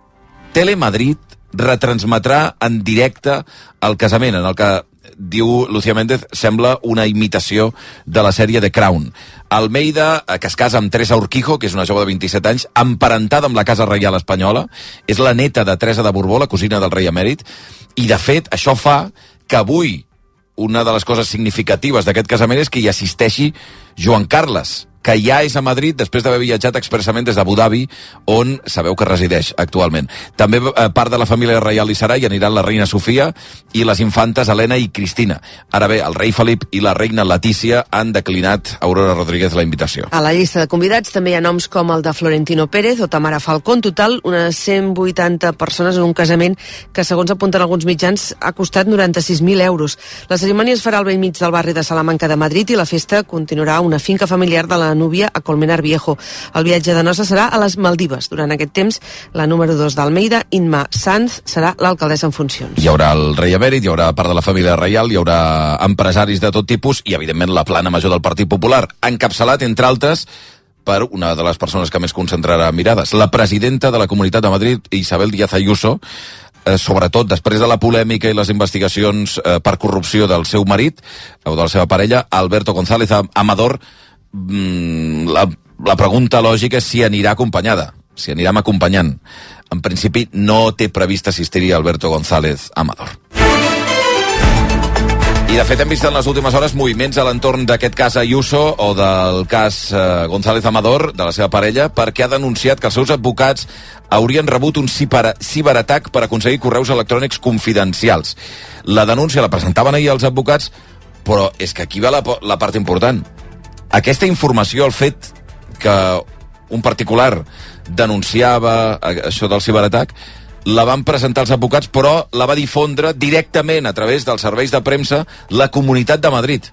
Telemadrid retransmetrà en directe el casament, en el que diu Lucía Méndez, sembla una imitació de la sèrie The Crown. Almeida, que es casa amb Teresa Urquijo, que és una jove de vint-i-set anys, emparentada amb la Casa Reial Espanyola, és la neta de Teresa de Borbó, la cosina del rei emèrit, i de fet això fa que avui una de les coses significatives d'aquest casament és que hi assisteixi Joan Carles, que ja és a Madrid després d'haver viatjat expressament des d'Abu Dhabi, on sabeu que resideix actualment. També eh, part de la família reial hi serà, i aniran la reina Sofia i les infantes Helena i Cristina. Ara bé, el rei Felip i la reina Letícia han declinat a Aurora Rodríguez la invitació. A la llista de convidats també hi ha noms com el de Florentino Pérez o Tamara Falcó. En total, unes cent vuitanta persones en un casament que, segons apunten alguns mitjans, ha costat noranta-sis mil euros. La cerimònia es farà al bell mig del barri de Salamanca de Madrid i la festa continuarà a una finca familiar de la núvia a Colmenar Viejo. El viatge de noces serà a les Maldives. Durant aquest temps, la número dos d'Almeida, Inma Sanz, serà l'alcaldessa en funcions. Hi haurà el rei emèrit, hi haurà part de la família reial, hi haurà empresaris de tot tipus i, evidentment, la plana major del Partit Popular, encapçalat, entre altres, per una de les persones que més concentrarà mirades, la presidenta de la Comunitat de Madrid, Isabel Díaz Ayuso, eh, sobretot després de la polèmica i les investigacions eh, per corrupció del seu marit, o de la seva parella, Alberto González Amador. La, la pregunta lògica és si anirà acompanyada, si anirem acompanyant. En principi no té previst assistir-hi Alberto González Amador. I de fet hem vist en les últimes hores moviments a l'entorn d'aquest cas Ayuso o del cas eh, González Amador, de la seva parella, perquè ha denunciat que els seus advocats haurien rebut un ciber, ciberatac per aconseguir correus electrònics confidencials. La denúncia la presentaven ahir els advocats, però és que aquí va la, la part important. Aquesta informació, el fet que un particular denunciava això del ciberatac, la van presentar els advocats, però la va difondre directament a través dels serveis de premsa la Comunitat de Madrid.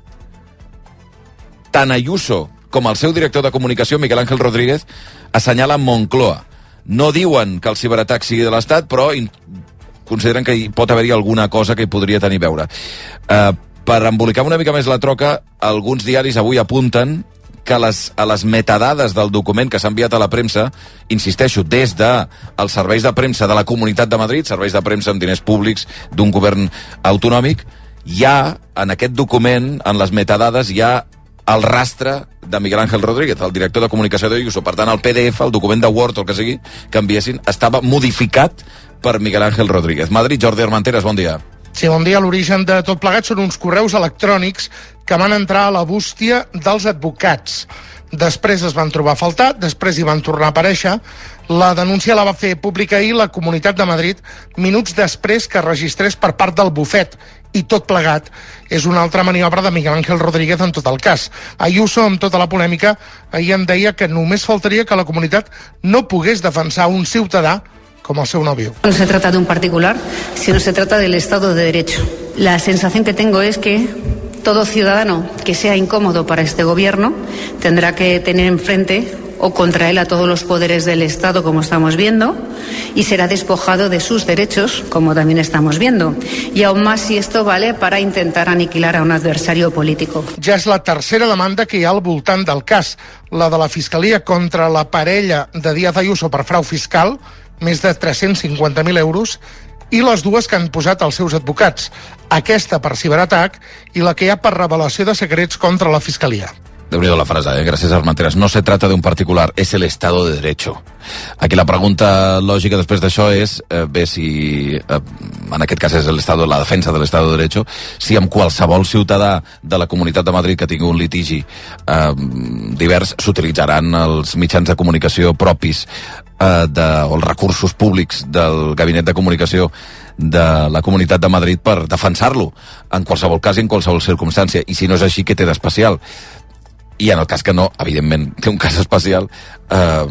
Tant Ayuso com el seu director de comunicació, Miguel Ángel Rodríguez, assenyalen Moncloa. No diuen que el ciberatac sigui de l'Estat, però consideren que hi pot haver-hi alguna cosa que hi podria tenir a veure. Eh... Per embolicar una mica més la troca, alguns diaris avui apunten que les, a les metadades del document que s'ha enviat a la premsa, insisteixo, des dels serveis de premsa de la Comunitat de Madrid, serveis de premsa amb diners públics d'un govern autonòmic, hi ha, en aquest document, en les metadades, hi ha el rastre de Miguel Ángel Rodríguez, el director de comunicació d'Ayuso. Per tant, el P D F, el document de Word o el que sigui, que enviessin, estava modificat per Miguel Ángel Rodríguez. Madrid, Jordi Armenteres, bon dia. Sí, bon dia. L'origen de tot plegat són uns correus electrònics que van entrar a la bústia dels advocats. Després es van trobar a faltar, després hi van tornar a aparèixer. La denúncia la va fer pública ahir la Comunitat de Madrid minuts després que registrés per part del bufet. I tot plegat és una altra maniobra de Miguel Ángel Rodríguez en tot el cas. Ayuso, amb tota la polèmica, ahir em deia que només faltaria que la comunitat no pogués defensar un ciutadà como el seu novio. No se trata de un particular, sino se trata del Estado de Derecho. La sensación que tengo es que todo ciudadano que sea incómodo para este gobierno tendrá que tener enfrente o contra él a todos los poderes del Estado, como estamos viendo, y será despojado de sus derechos, como también estamos viendo. Y aún más si esto vale para intentar aniquilar a un adversario político. Ja és la tercera demanda que hi ha al voltant del cas, la de la Fiscalia contra la parella de Díaz Ayuso per frau fiscal, més de tres-cents cinquanta mil euros, i les dues que han posat els seus advocats, aquesta per ciberatac i la que hi ha per revelació de secrets contra la Fiscalia. Déu-n'hi-do la frase, eh? Gràcies, Armenteres. No se trata de un particular, es el Estado de Derecho. Aquí la pregunta lògica després d'això és, eh, bé, si eh, en aquest cas és el Estado, la defensa de l'Estado de Derecho, si amb qualsevol ciutadà de la Comunitat de Madrid que tingui un litigi eh, divers s'utilitzaran els mitjans de comunicació propis eh, de, o els recursos públics del Gabinet de Comunicació de la Comunitat de Madrid per defensar-lo, en qualsevol cas i en qualsevol circumstància. I si no és així, què té d'especial? I en el cas que no, evidentment, té un cas especial, eh,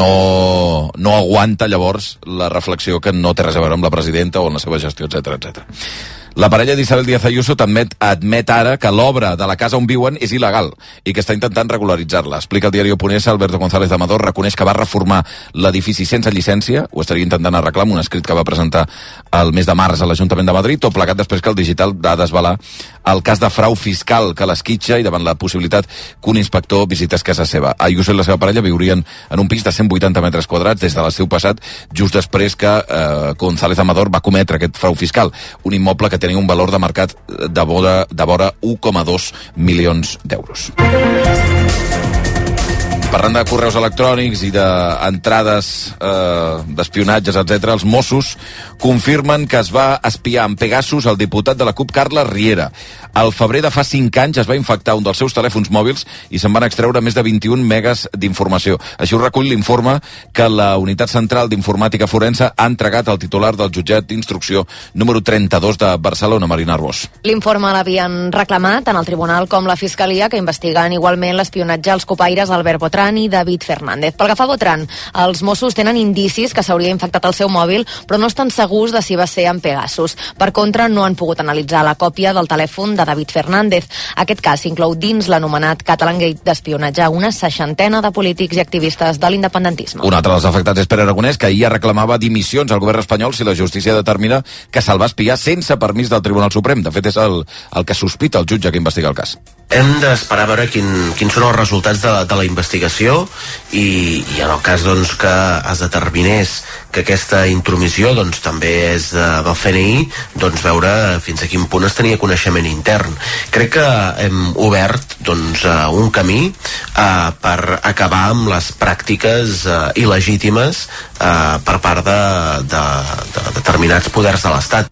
no, no aguanta llavors la reflexió que no té res a veure amb la presidenta o amb la seva gestió, etcètera, etcètera. La parella d'Isabel Díaz Ayuso admet, admet ara que l'obra de la casa on viuen és il·legal i que està intentant regularitzar-la. Explica el diari Oponesa, Alberto González Amador reconeix que va reformar l'edifici sense llicència, ho estaria intentant arreglar amb un escrit que va presentar el mes de març a l'Ajuntament de Madrid, tot plegat després que el digital va desvelar el cas de frau fiscal que l'esquitxa i davant la possibilitat que un inspector visités casa seva. Ayuso i la seva parella viurien viuen en un pis de cent vuitanta metres quadrats des de l'estiu passat, just després que eh, González Amador va cometre aquest frau fiscal. Un immoble que tenia un valor de mercat de vora, de vora un coma dos milions d'euros. Parlant de correus electrònics i d'entrades eh, d'espionatges, etcètera, els Mossos confirmen que es va espiar amb Pegasus el diputat de la CUP, Carles Riera. Al febrer de fa cinc anys es va infectar un dels seus telèfons mòbils i se'n van extreure més de vint-i-un megas d'informació. Així ho recull l'informe que la Unitat Central d'Informàtica Forense ha entregat al titular del jutjat d'instrucció número trenta-dos de Barcelona, Marina Arbós. L'informe l'havien reclamat tant el Tribunal com la Fiscalia, que investiguen igualment l'espionatge als copaires Albert Botran i David Fernández. Pel que fa a Botran, els Mossos tenen indicis que s'hauria infectat el seu mòbil, però no estan segurs de si va ser amb Pegasus. Per contra, no han pogut analitzar la còpia del telèfon de David Fernández. Aquest cas inclou dins l'anomenat Catalangate d'espionatge una seixantena de polítics i activistes de l'independentisme. Un altre dels afectats és Pere Aragonès, que ahir reclamava dimissions al govern espanyol si la justícia determina que se'l va espiar sense permís del Tribunal Suprem. De fet, és el, el que sospita el jutge que investiga el cas. Hem d'esperar a veure quin, quins són els resultats de, de la investigació i, i en el cas doncs, que es determinés que aquesta intromissió doncs, també és de, del C N I, doncs veure fins a quin punt es tenia coneixement intern. Crec que hem obert doncs, un camí eh, per acabar amb les pràctiques eh, il·legítimes eh, per part de, de, de determinats poders de l'Estat.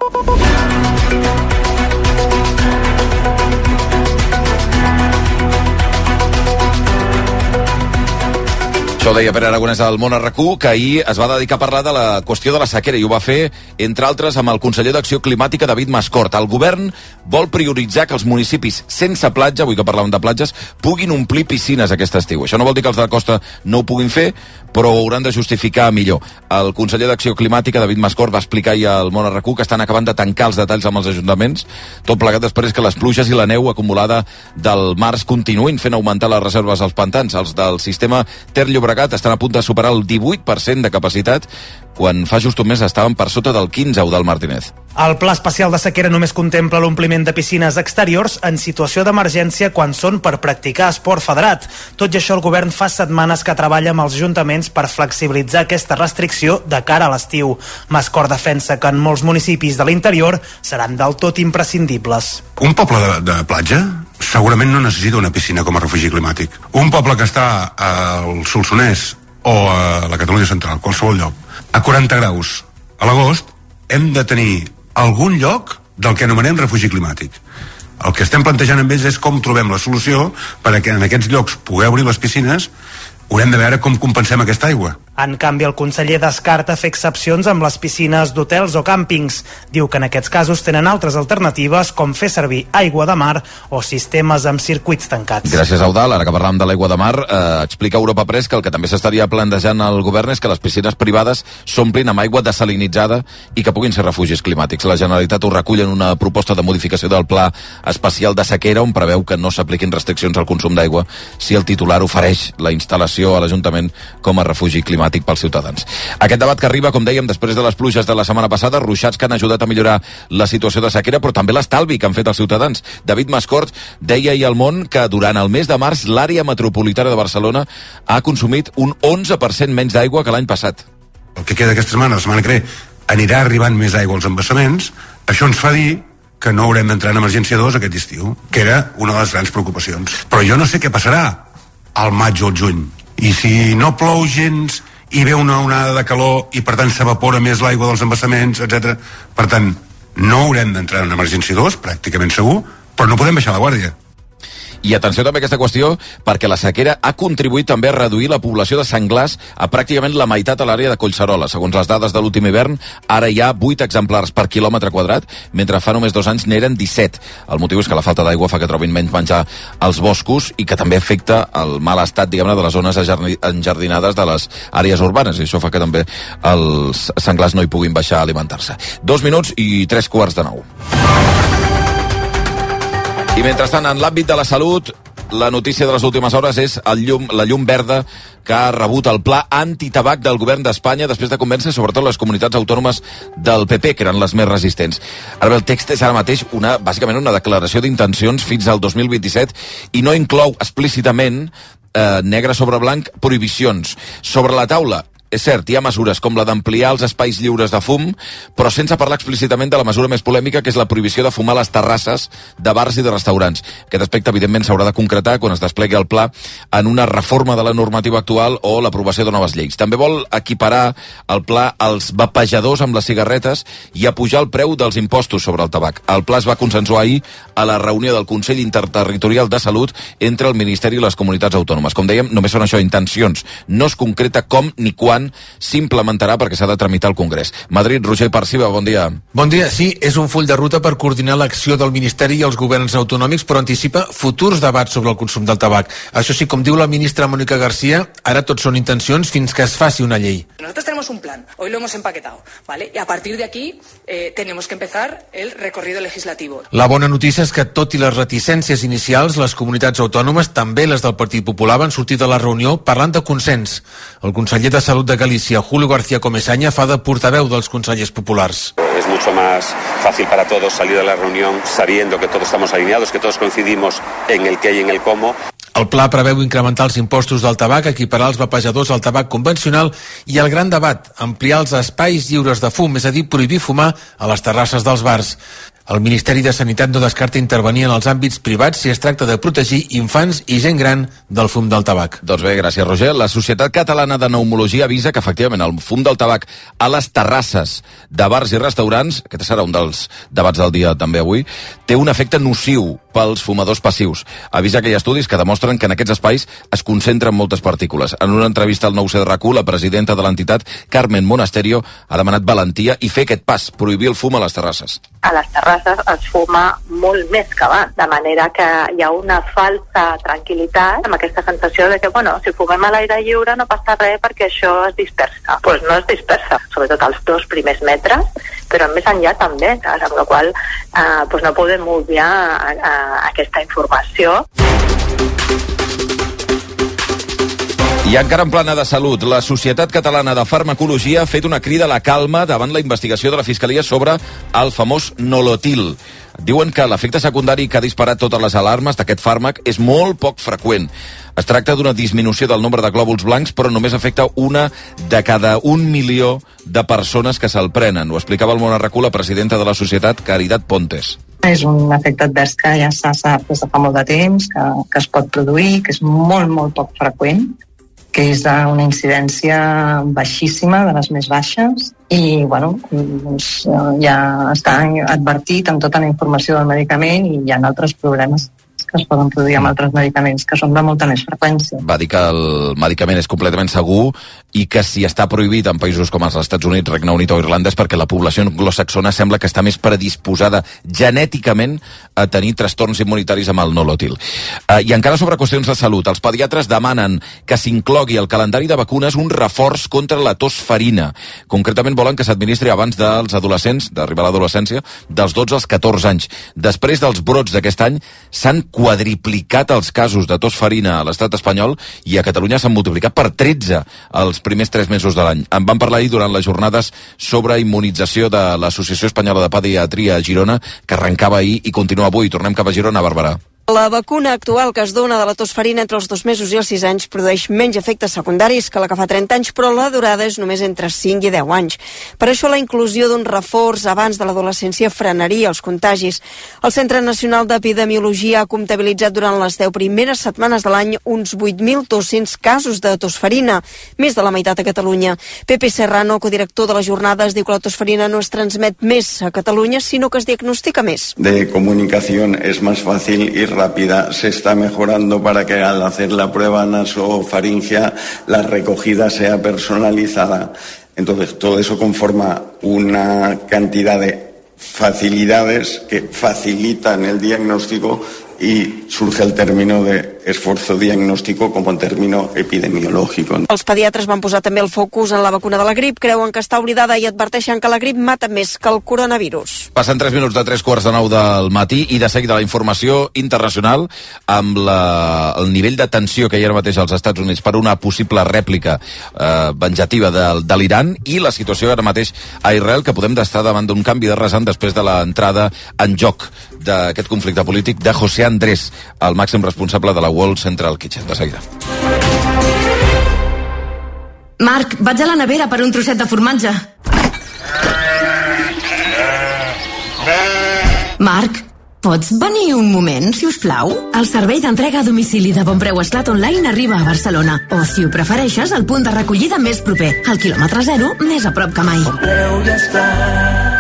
Això ho deia Pere Aragonès al Món R Q, que ahir es va dedicar a parlar de la qüestió de la sequera i ho va fer, entre altres, amb el conseller d'Acció Climàtica, David Mascort. El govern vol prioritzar que els municipis sense platja, avui que parlàvem de platges, puguin omplir piscines aquest estiu. Això no vol dir que els de la costa no ho puguin fer, però ho hauran de justificar millor. El conseller d'Acció Climàtica, David Mascort, va explicar ahir al Món R Q que estan acabant de tancar els detalls amb els ajuntaments, tot plegat després que les pluges i la neu acumulada del març continuïn fent augmentar les reserves als pantans. Els del sistema Ter Llobregat estan a punt de superar el divuit per cent de capacitat, quan fa just un mes estaven per sota del quinze, Eudald Martínez. El Pla Especial de Sequera només contempla l'ompliment de piscines exteriors en situació d'emergència quan són per practicar esport federat. Tot i això, el govern fa setmanes que treballa amb els ajuntaments per flexibilitzar aquesta restricció de cara a l'estiu. Mascort defensa que en molts municipis de l'interior seran del tot imprescindibles. Un poble de, de platja segurament no necessita una piscina com a refugi climàtic. Un poble que està al Solsonès o a la Catalunya Central, qualsevol lloc, a quaranta graus a l'agost, hem de tenir algun lloc del que anomenem refugi climàtic. El que estem plantejant amb ells és com trobem la solució perquè en aquests llocs poder obrir les piscines. Haurem de veure com compensem aquesta aigua. En canvi, el conseller descarta fer excepcions amb les piscines d'hotels o càmpings. Diu que en aquests casos tenen altres alternatives, com fer servir aigua de mar o sistemes amb circuits tancats. Gràcies, Eudald. Ara que parlàvem de l'aigua de mar, eh, explica Europa Press que el que també s'estaria plantejant al govern és que les piscines privades s'omplin amb aigua desalinitzada i que puguin ser refugis climàtics. La Generalitat ho recull en una proposta de modificació del Pla Especial de Sequera, on preveu que no s'apliquin restriccions al consum d'aigua si el titular ofereix la instal·lació a l'Ajuntament com a refugi climàtic pels ciutadans. Aquest debat que arriba, com dèiem, després de les pluges de la setmana passada, ruixats que han ajudat a millorar la situació de sequera, però també l'estalvi que han fet els ciutadans. David Mascort deia ahir al Món que durant el mes de març l'àrea metropolitana de Barcelona ha consumit un onze per cent menys d'aigua que l'any passat. El que queda aquesta setmana, la setmana que ve, anirà arribant més aigua als embassaments. Això ens fa dir que no haurem d'entrar en emergència dos aquest estiu, que era una de les grans preocupacions. Però jo no sé què passarà al maig o al juny. I si no plou gens hi ve una onada de calor i per tant s'evapora més l'aigua dels embassaments, etcètera. Per tant, no haurem d'entrar en emergència dos, pràcticament segur, però no podem baixar la guàrdia. I atenció també a aquesta qüestió, perquè la sequera ha contribuït també a reduir la població de senglars a pràcticament la meitat a l'àrea de Collserola. Segons les dades de l'últim hivern, ara hi ha vuit exemplars per quilòmetre quadrat, mentre fa només dos anys n'eren disset. El motiu és que la falta d'aigua fa que trobin menys menjar als boscos i que també afecta el mal estat, diguem-ne, de les zones enjardinades de les àrees urbanes, i això fa que també els senglars no hi puguin baixar a alimentar-se. Dos minuts i tres quarts de nou. I mentrestant, en l'àmbit de la salut, la notícia de les últimes hores és el llum, la llum verda que ha rebut el pla antitabac del govern d'Espanya després de convèncer sobretot les comunitats autònomes del P P, que eren les més resistents. Ara bé, el text és ara mateix una, bàsicament una declaració d'intencions fins al dos mil vint-i-set i no inclou explícitament eh, negre sobre blanc, prohibicions. Sobre la taula, és cert, hi ha mesures com la d'ampliar els espais lliures de fum, però sense parlar explícitament de la mesura més polèmica, que és la prohibició de fumar a les terrasses de bars i de restaurants. Aquest aspecte, evidentment, s'haurà de concretar quan es desplegui el pla en una reforma de la normativa actual o l'aprovació de noves lleis. També vol equiparar el pla als vapejadors amb les cigarretes i apujar el preu dels impostos sobre el tabac. El pla es va consensuar ahir a la reunió del Consell Interterritorial de Salut entre el Ministeri i les comunitats autònomes. Com dèiem, només són això, intencions. No es concreta com ni quan s'implementarà perquè s'ha de tramitar al Congrés. Madrid, Roger Parciba, bon dia. Bon dia, sí, és un full de ruta per coordinar l'acció del Ministeri i els governs autonòmics, però anticipa futurs debats sobre el consum del tabac. Això sí, com diu la ministra Mónica García, ara tot són intencions fins que es faci una llei. Nosotros tenemos un plan, hoy lo hemos empaquetado, ¿vale? Y a partir de aquí eh, tenemos que empezar el recorrido legislativo. La bona notícia és que, tot i les reticències inicials, les comunitats autònomes, també les del Partit Popular, van sortir de la reunió parlant de consens. El conseller de Salut de Galicia, Julio García Comesaña, fa de portaveu dels consellers populars. Es mucho más fácil para todos salir de la reunión sabiendo que todos estamos alineados, que todos coincidimos en el qué y en el cómo. El pla preveu incrementar els impostos del tabac, equiparar els vapejadors al tabac convencional i el gran debat, ampliar els espais lliures de fum, és a dir, prohibir fumar a les terrasses dels bars. El Ministeri de Sanitat no descarta intervenir en els àmbits privats si es tracta de protegir infants i gent gran del fum del tabac. Doncs bé, gràcies, Roger. La Societat Catalana de Pneumologia avisa que, efectivament, el fum del tabac a les terrasses de bars i restaurants, aquest serà un dels debats del dia també avui, té un efecte nociu pels fumadors passius. Avisa que hi ha estudis que demostren que en aquests espais es concentren moltes partícules. En una entrevista al nou C de R A C U, la presidenta de l'entitat, Carmen Monasterio, ha demanat valentia i fer aquest pas, prohibir el fum a les terrasses. A les terrasses es fuma molt més que abans, de manera que hi ha una falsa tranquil·litat amb aquesta sensació de que, bueno, si fumem a l'aire lliure no passa res perquè això es dispersa. Doncs pues no es dispersa, sobretot els dos primers metres, però més enllà també, amb la qual eh, pues no podem obviar a, a, aquesta informació. I encara en plana de salut, la Societat Catalana de Farmacologia ha fet una crida a la calma davant la investigació de la Fiscalia sobre el famós Nolotil. Diuen que l'efecte secundari que ha disparat totes les alarmes d'aquest fàrmac és molt poc freqüent. Es tracta d'una disminució del nombre de glòbuls blancs, però només afecta una de cada un milió de persones que se'l prenen. Ho explicava al Món a R A C U la presidenta de la societat, Caritat Pontes. És un efecte advers que ja se sap des de fa molt de temps, que, que es pot produir, que és molt, molt poc freqüent, que és una incidència baixíssima, de les més baixes, i bueno, doncs, ja està advertit amb tota la informació del medicament i hi ha altres problemes que es poden produir amb altres medicaments que són de molta més freqüència. Va dir que el medicament és completament segur i que si està prohibit en països com els Estats Units, Regne Unit o Irlanda és perquè la població anglosaxona sembla que està més predisposada genèticament a tenir trastorns immunitaris amb el Nolotil. Uh, I encara sobre qüestions de salut, els pediatres demanen que s'inclogui al calendari de vacunes un reforç contra la tos farina. Concretament volen que s'administri abans dels adolescents, d'arribar a l'adolescència, dels dotze als catorze anys. Després dels brots d'aquest any s'han quadriplicat els casos de tos farina a l'estat espanyol i a Catalunya s'han multiplicat per tretze els primers tres mesos de l'any. En van parlar ahir durant les jornades sobre immunització de l'Associació Espanyola de Pediatria a Girona, que arrencava ahir i continua avui. Tornem cap a Girona, Barberà. La vacuna actual que es dona de la tos farina entre els dos mesos i els sis anys produeix menys efectes secundaris que la que fa trenta anys, però la durada és només entre cinc i deu anys. Per això la inclusió d'un reforç abans de l'adolescència frenaria els contagis. El Centre Nacional d'Epidemiologia ha comptabilitzat durant les deu primeres setmanes de l'any uns vuit mil dos-cents casos de tos farina, més de la meitat a Catalunya. Pepe Serrano, codirector de les jornades, diu que la tos farina no es transmet més a Catalunya, sinó que es diagnostica més. De comunicación es más fácil y rápida, se está mejorando para que al hacer la prueba nasofaringea la recogida sea personalizada. Entonces, todo eso conforma una cantidad de facilidades que facilitan el diagnóstico y surge el término de esfuerzo diagnóstico como término epidemiológico. Els pediatres van posar també el focus en la vacuna de la grip, creuen que està oblidada i adverteixen que la grip mata més que el coronavirus. Passen tres minuts de tres quarts de nou del matí i de seguida la informació internacional amb la, el nivell de tensió que hi ha ara mateix als Estats Units per una possible rèplica eh, venjativa de, de l'Iran i la situació ara mateix a Israel, que podem estar davant d'un canvi de rasant després de l'entrada en joc d'aquest conflicte polític de José Andrés, el màxim responsable de la World Central Kitchen. De seguida. Marc, vaig a la nevera per un trosset de formatge. Marc, pots venir un moment, si us plau? El servei d'entrega a domicili de Bonpreu Esclat Online arriba a Barcelona. O, si ho prefereixes, el punt de recollida més proper, al quilòmetre zero, més a prop que mai. Bonpreu i Esclat.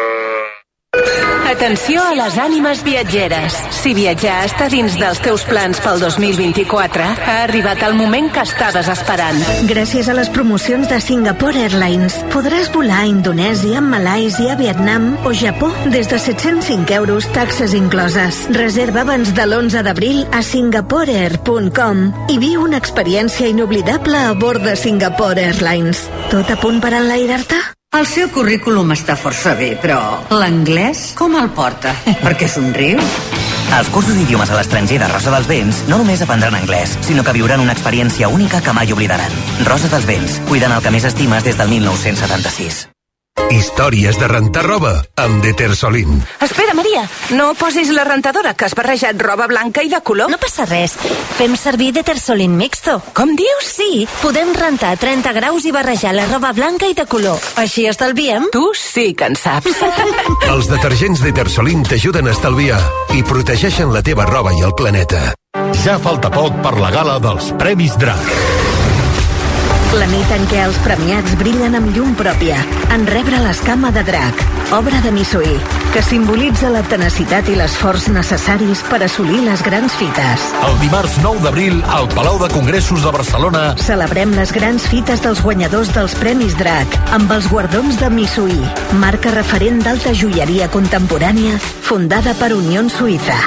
Atenció a les ànimes viatgeres. Si viatjar està dins dels teus plans pel dos mil vint-i-quatre, ha arribat el moment que estaves esperant. Gràcies a les promocions de Singapore Airlines, podràs volar a Indonèsia, Malàisia, Vietnam o Japó des de set-cents cinc euros, taxes incloses. Reserva abans de l'onze d'abril a singaporeair punt com i viu una experiència inoblidable a bord de Singapore Airlines. Tot a punt per enlairar-te? El seu currículum està força bé, però l'anglès com el porta? Per què somriu? Als cursos d'idiomes a l'estranger de Rosa dels Vents no només aprendran anglès, sinó que viuran una experiència única que mai oblidaran. Rosa dels Vents, cuidant el que més estimes des del mil nou-cents setanta-sis. Històries de rentar roba amb Detersolin. Espera, Maria, no posis la rentadora, que has barrejat roba blanca i de color. No passa res. Fem servir Detersolin Mixto. Com dius? Sí, podem rentar a trenta graus i barrejar la roba blanca i de color. Així estalviem. Tu sí que en saps. Els detergents Detersolin t'ajuden a estalviar i protegeixen la teva roba i el planeta. Ja falta poc per la gala dels Premis Drac. La nit en què els premiats brillen amb llum pròpia, en rebre l'escama de drac, obra de Missoui, que simbolitza la tenacitat i l'esforç necessaris per assolir les grans fites. El dimarts nou d'abril, al Palau de Congressos de Barcelona, celebrem les grans fites dels guanyadors dels Premis Drac amb els guardons de Missoui, marca referent d'alta joieria contemporània fundada per Unió Suïssa.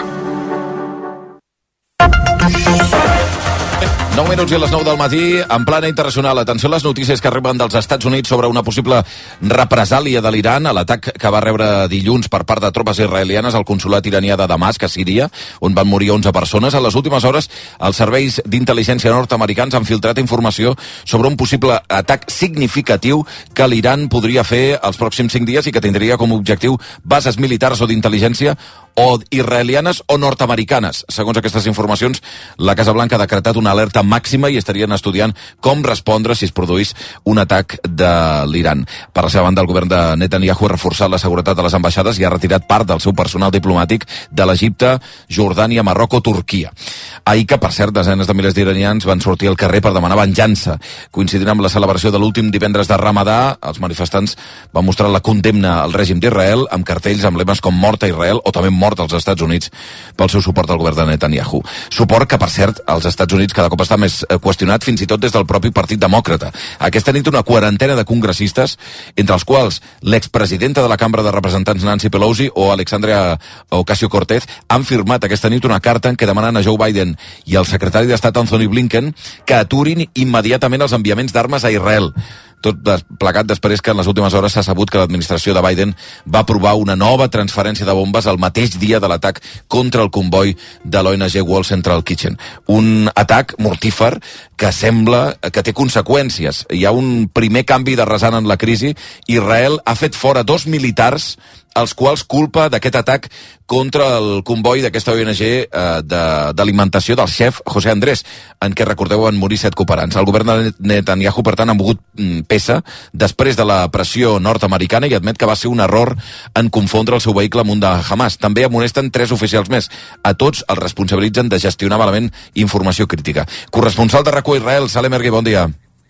nou minuts i a les nou del matí, en plana internacional. Atenció a les notícies que arriben dels Estats Units sobre una possible represàlia de l'Iran a l'atac que va rebre dilluns per part de tropes israelianes al consulat iranià de Damasc, a Síria, on van morir onze persones. En les últimes hores, els serveis d'intel·ligència nord-americans han filtrat informació sobre un possible atac significatiu que l'Iran podria fer els pròxims cinc dies i que tindria com a objectiu bases militars o d'intel·ligència o israelianes o nord-americanes. Segons aquestes informacions, la Casa Blanca ha decretat una alerta màxima i estarien estudiant com respondre si es produís un atac de l'Iran. Per la seva banda, el govern de Netanyahu ha reforçat la seguretat de les ambaixades i ha retirat part del seu personal diplomàtic de l'Egipte, Jordània, Marroc o Turquia. Ahir que, per cert, desenes de milers d'iranians van sortir al carrer per demanar venjança. Coincidint amb la celebració de l'últim divendres de Ramadà, els manifestants van mostrar la condemna al règim d'Israel amb cartells amb lemes com mort a Israel o també mort als Estats Units pel seu suport al govern de Netanyahu. Suport que, per cert, als Estats Units cada cop està més qüestionat fins i tot des del propi Partit Demòcrata. Aquesta nit una quarantena de congressistes, entre els quals l'expresidenta de la Cambra de Representants Nancy Pelosi o Alexandria Ocasio-Cortez han firmat aquesta nit una carta en què demanen a Joe Biden i al secretari d'Estat Anthony Blinken que aturin immediatament els enviaments d'armes a Israel. Tot plegat després que en les últimes hores s'ha sabut que l'administració de Biden va aprovar una nova transferència de bombes el mateix dia de l'atac contra el comboi de l'O N G World Central Kitchen. Un atac mortífer que sembla que té conseqüències. Hi ha un primer canvi de rasant en la crisi. Israel ha fet fora dos militars els quals culpa d'aquest atac contra el comboi d'aquesta O N G eh, d'alimentació del xef José Andrés, en què, recordeu, van morir set cooperants. El govern de Netanyahu, per tant, ha mogut mm, peça després de la pressió nord-americana i admet que va ser un error en confondre el seu vehicle amb un de Hamas. També amonesten tres oficials més. A tots els responsabilitzen de gestionar malament informació crítica. Corresponsal de RAC u Israel, Salem Ergui, bon dia.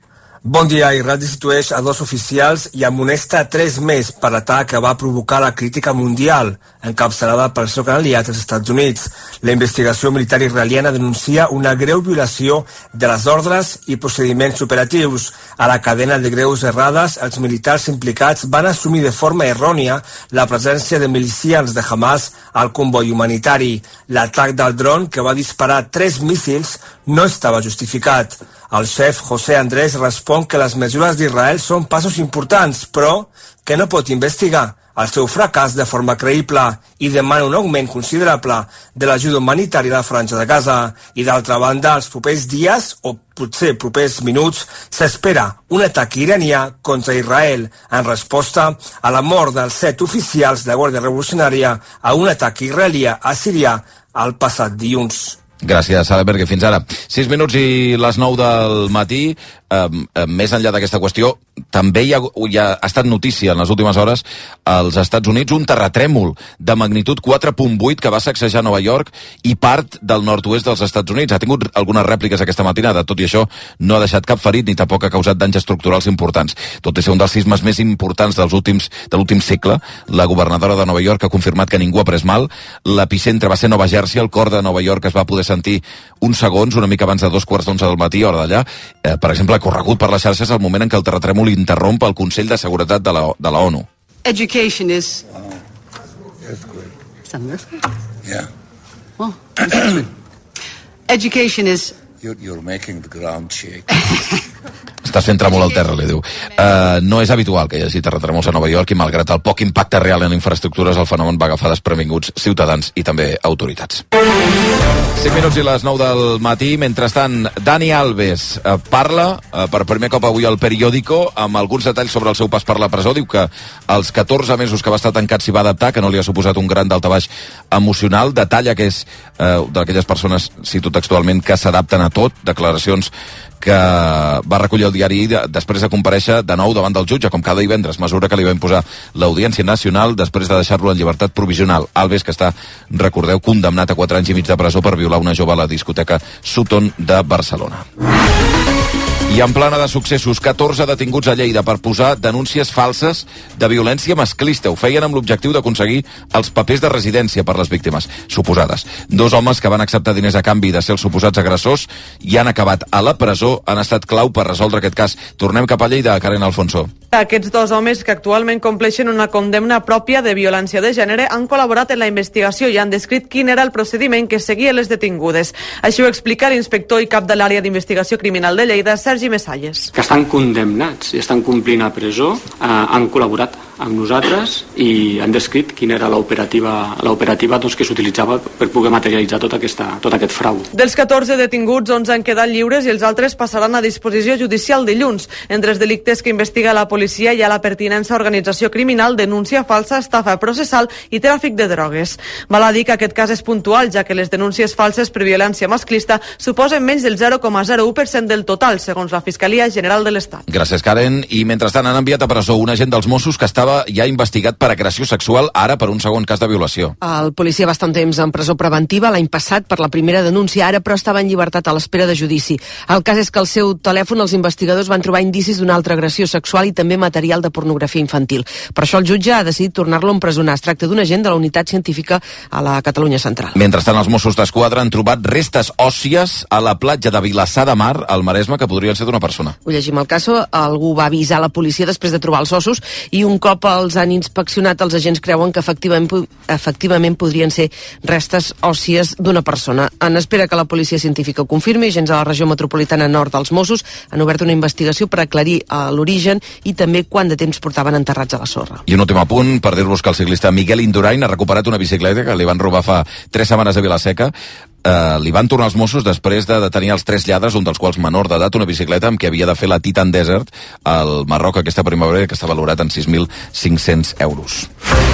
Bon dia. Israel destitueix a dos oficials i amonesta a tres més per l'atac que va provocar la crítica mundial, encapçalada pel seu gran aliat als Estats Units. La investigació militar israeliana denuncia una greu violació de les ordres i procediments operatius. A la cadena de greus errades, els militars implicats van assumir de forma errònia la presència de milicians de Hamas al comboi humanitari. L'atac del dron, que va disparar tres míssils, no estava justificat. El xef José Andrés respon que les mesures d'Israel són passos importants, però que no pot investigar el seu fracàs de forma creïble i demana un augment considerable de l'ajuda humanitària a la Franja de Gaza. I d'altra banda, els propers dies, o potser propers minuts, s'espera un atac iranià contra Israel en resposta a la mort dels set oficials de la Guàrdia Revolucionària a un atac israelià a Síria el passat dilluns. Gràcies, Salenberg, fins ara. sis minuts i les nou del matí. Eh, eh, més enllà d'aquesta qüestió, també hi ha, hi ha, ha estat notícia en les últimes hores als Estats Units un terratrèmol de magnitud quatre coma vuit que va sacsejar Nova York i part del nord-oest dels Estats Units. Ha tingut algunes rèpliques aquesta matinada, tot i això no ha deixat cap ferit ni tampoc ha causat danys estructurals importants. Tot i ser un dels sismes més importants dels últims, de l'últim segle, la governadora de Nova York ha confirmat que ningú ha pres mal. L'epicentre va ser Nova Jersey, el cor de Nova York es va poder sentir uns segons, una mica abans de dos quarts d'onze del matí, hora d'allà. Eh, per exemple, ha corregut per les xarxes el moment en què el terratrèmol interromp el Consell de Seguretat de la, de la ONU. Education is... Oh, that's good. Something that's good. Yeah. Oh, interesting. Education is... You're, you're making the ground shake. Estàs fent tràmol al terra, li diu. Uh, no és habitual que hi hagi terratrèmols a Nova York i malgrat el poc impacte real en infraestructures, el fenomen va agafar desprevinguts ciutadans i també autoritats. cinc minuts i les nou del matí. Mentrestant, Dani Alves uh, parla uh, per primer cop avui al Periódico amb alguns detalls sobre el seu pas per la presó. Diu que als catorze mesos que va estar tancat s'hi va adaptar, que no li ha suposat un gran daltabaix emocional. Detalla que és uh, d'aquelles persones, cito textualment, que s'adapten a tot. Declaracions que va recollir el diari després de comparèixer de nou davant del jutge, com cada divendres, mesura que li va imposar l'Audiència Nacional després de deixar-lo en llibertat provisional. Alves, que està, recordeu, condemnat a quatre anys i mig de presó per violar una jove a la discoteca Sutton de Barcelona. I en plana de successos, catorze detinguts a Lleida per posar denúncies falses de violència masclista. Ho feien amb l'objectiu d'aconseguir els papers de residència per les víctimes suposades. Dos homes que van acceptar diners a canvi de ser els suposats agressors i han acabat a la presó, han estat clau per resoldre aquest cas. Tornem cap a Lleida, Karen Alfonso. Aquests dos homes, que actualment compleixen una condemna pròpia de violència de gènere, han col·laborat en la investigació i han descrit quin era el procediment que seguia les detingudes. Així ho explica l'inspector i cap de l'àrea d'investigació criminal de Lleida, Sergi Messalles. Que estan condemnats i estan complint a presó, eh, han col·laborat amb nosaltres i han descrit quina era l'operativa l'operativa doncs, que s'utilitzava per poder materialitzar tot, aquesta, tot aquest frau. Dels catorze detinguts, onze han quedat lliures i els altres passaran a disposició judicial dilluns. Entre els delictes que investiga la policia hi ha la pertinença a organització criminal, denúncia falsa, estafa processal i tràfic de drogues. Val a dir que aquest cas és puntual, ja que les denúncies falses per violència masclista suposen menys del zero coma zero u per cent del total, segons la Fiscalia General de l'Estat. Gràcies, Karen. I mentrestant han enviat a presó un agent dels Mossos que estava ja investigat per agressió sexual, ara per un segon cas de violació. El policia va estar un temps en presó preventiva l'any passat per la primera denúncia, ara però estava en llibertat a l'espera de judici. El cas és que al seu telèfon els investigadors van trobar indicis d'una altra agressió sexual i també material de pornografia infantil. Per això el jutge ha decidit tornar-lo a empresonar. Es tracta d'un agent de la unitat científica a la Catalunya Central. Mentrestant, els Mossos d'Esquadra han trobat restes òssies a la platja de Vilassar de Mar, al Maresme, que podrien ser d'una persona. Ho llegim al cas. Algú va avisar la policia després de trobar els ossos i un cop els han inspeccionat, els agents creuen que efectivament, efectivament podrien ser restes òssies d'una persona. En espera que la policia científica ho confirmi, agents de la regió metropolitana nord dels Mossos han obert una investigació per aclarir l'origen i també quant de temps portaven enterrats a la sorra. I un últim apunt per dir-vos que el ciclista Miguel Indurain ha recuperat una bicicleta que li van robar fa tres setmanes a Vilaseca. Uh, li van tornar els Mossos després de detenir els tres lladres, un dels quals menor d'edat, una bicicleta amb què havia de fer la Titan Desert al Marroc aquesta primavera, que està valorat en sis mil cinc-cents euros.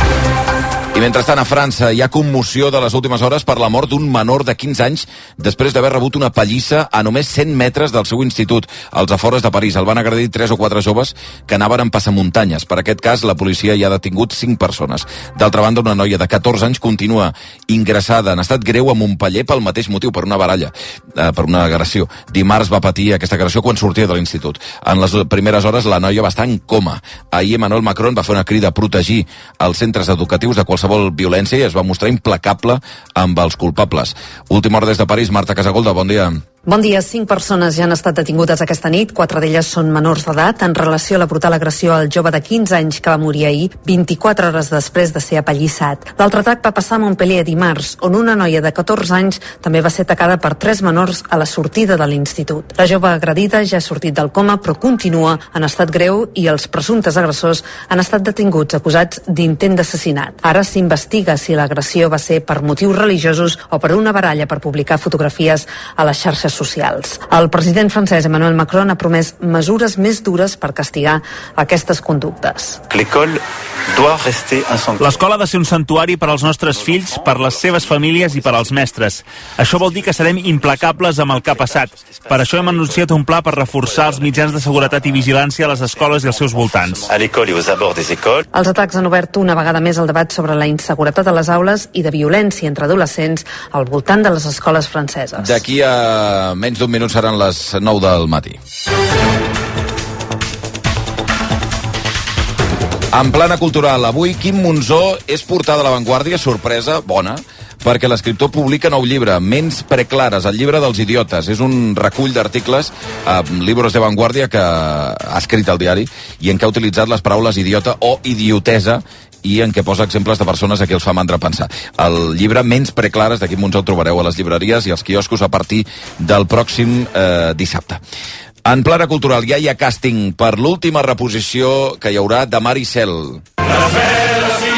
I mentrestant, a França hi ha commoció de les últimes hores per la mort d'un menor de quinze anys després d'haver rebut una pallissa a només cent metres del seu institut, als afores de París. El van agredir tres o quatre joves que anaven en passamuntanyes. Per aquest cas, la policia hi ha detingut cinc persones. D'altra banda, una noia de catorze anys continua ingressada en estat greu a Montpeller pel mateix motiu, per una baralla, eh, per una agressió. Dimarts va patir aquesta agressió quan sortia de l'institut. En les primeres hores, la noia va estar en coma. Ahir Emmanuel Macron va fer una crida a protegir els centres educatius de qualsevol violència i es va mostrar implacable amb els culpables. Última hora des de París, Marta Casagolda, bon dia. Bon dia. Cinc persones ja han estat detingudes aquesta nit. Quatre d'elles són menors d'edat en relació a la brutal agressió al jove de quinze anys que va morir ahir, vint-i-quatre hores després de ser apallissat. L'altre atac va passar a Montpellier dimarts, on una noia de catorze anys també va ser atacada per tres menors a la sortida de l'institut. La jove agredida ja ha sortit del coma, però continua en estat greu i els presumptes agressors han estat detinguts acusats d'intent d'assassinat. Ara s'investiga si l'agressió va ser per motius religiosos o per una baralla per publicar fotografies a les xarxes xarxes socials. El president francès Emmanuel Macron ha promès mesures més dures per castigar aquestes conductes. L'escola ha de ser un santuari per als nostres fills, per les seves famílies i per als mestres. Això vol dir que serem implacables amb el que ha passat. Per això hem anunciat un pla per reforçar els mitjans de seguretat i vigilància a les escoles i als seus voltants. Els atacs han obert una vegada més el debat sobre la inseguretat a les aules i de violència entre adolescents al voltant de les escoles franceses. D'aquí a menys d'un minut seran les nou del matí. En plana cultural, avui Quim Monzó és portada a La Vanguardia, sorpresa, bona, perquè l'escriptor publica nou llibre, Ments preclares, el llibre dels idiotes. És un recull d'articles, eh, Libros de Vanguardia, que ha escrit el diari i en què ha utilitzat les paraules idiota o idiotesa i en què posa exemples de persones a qui els fa mandra pensar. El llibre Ments preclares de Quim Monzó el trobareu a les llibreries i als quioscos a partir del pròxim eh, dissabte. En plana cultural ja hi ha càsting per l'última reposició que hi haurà de Mar i Cel.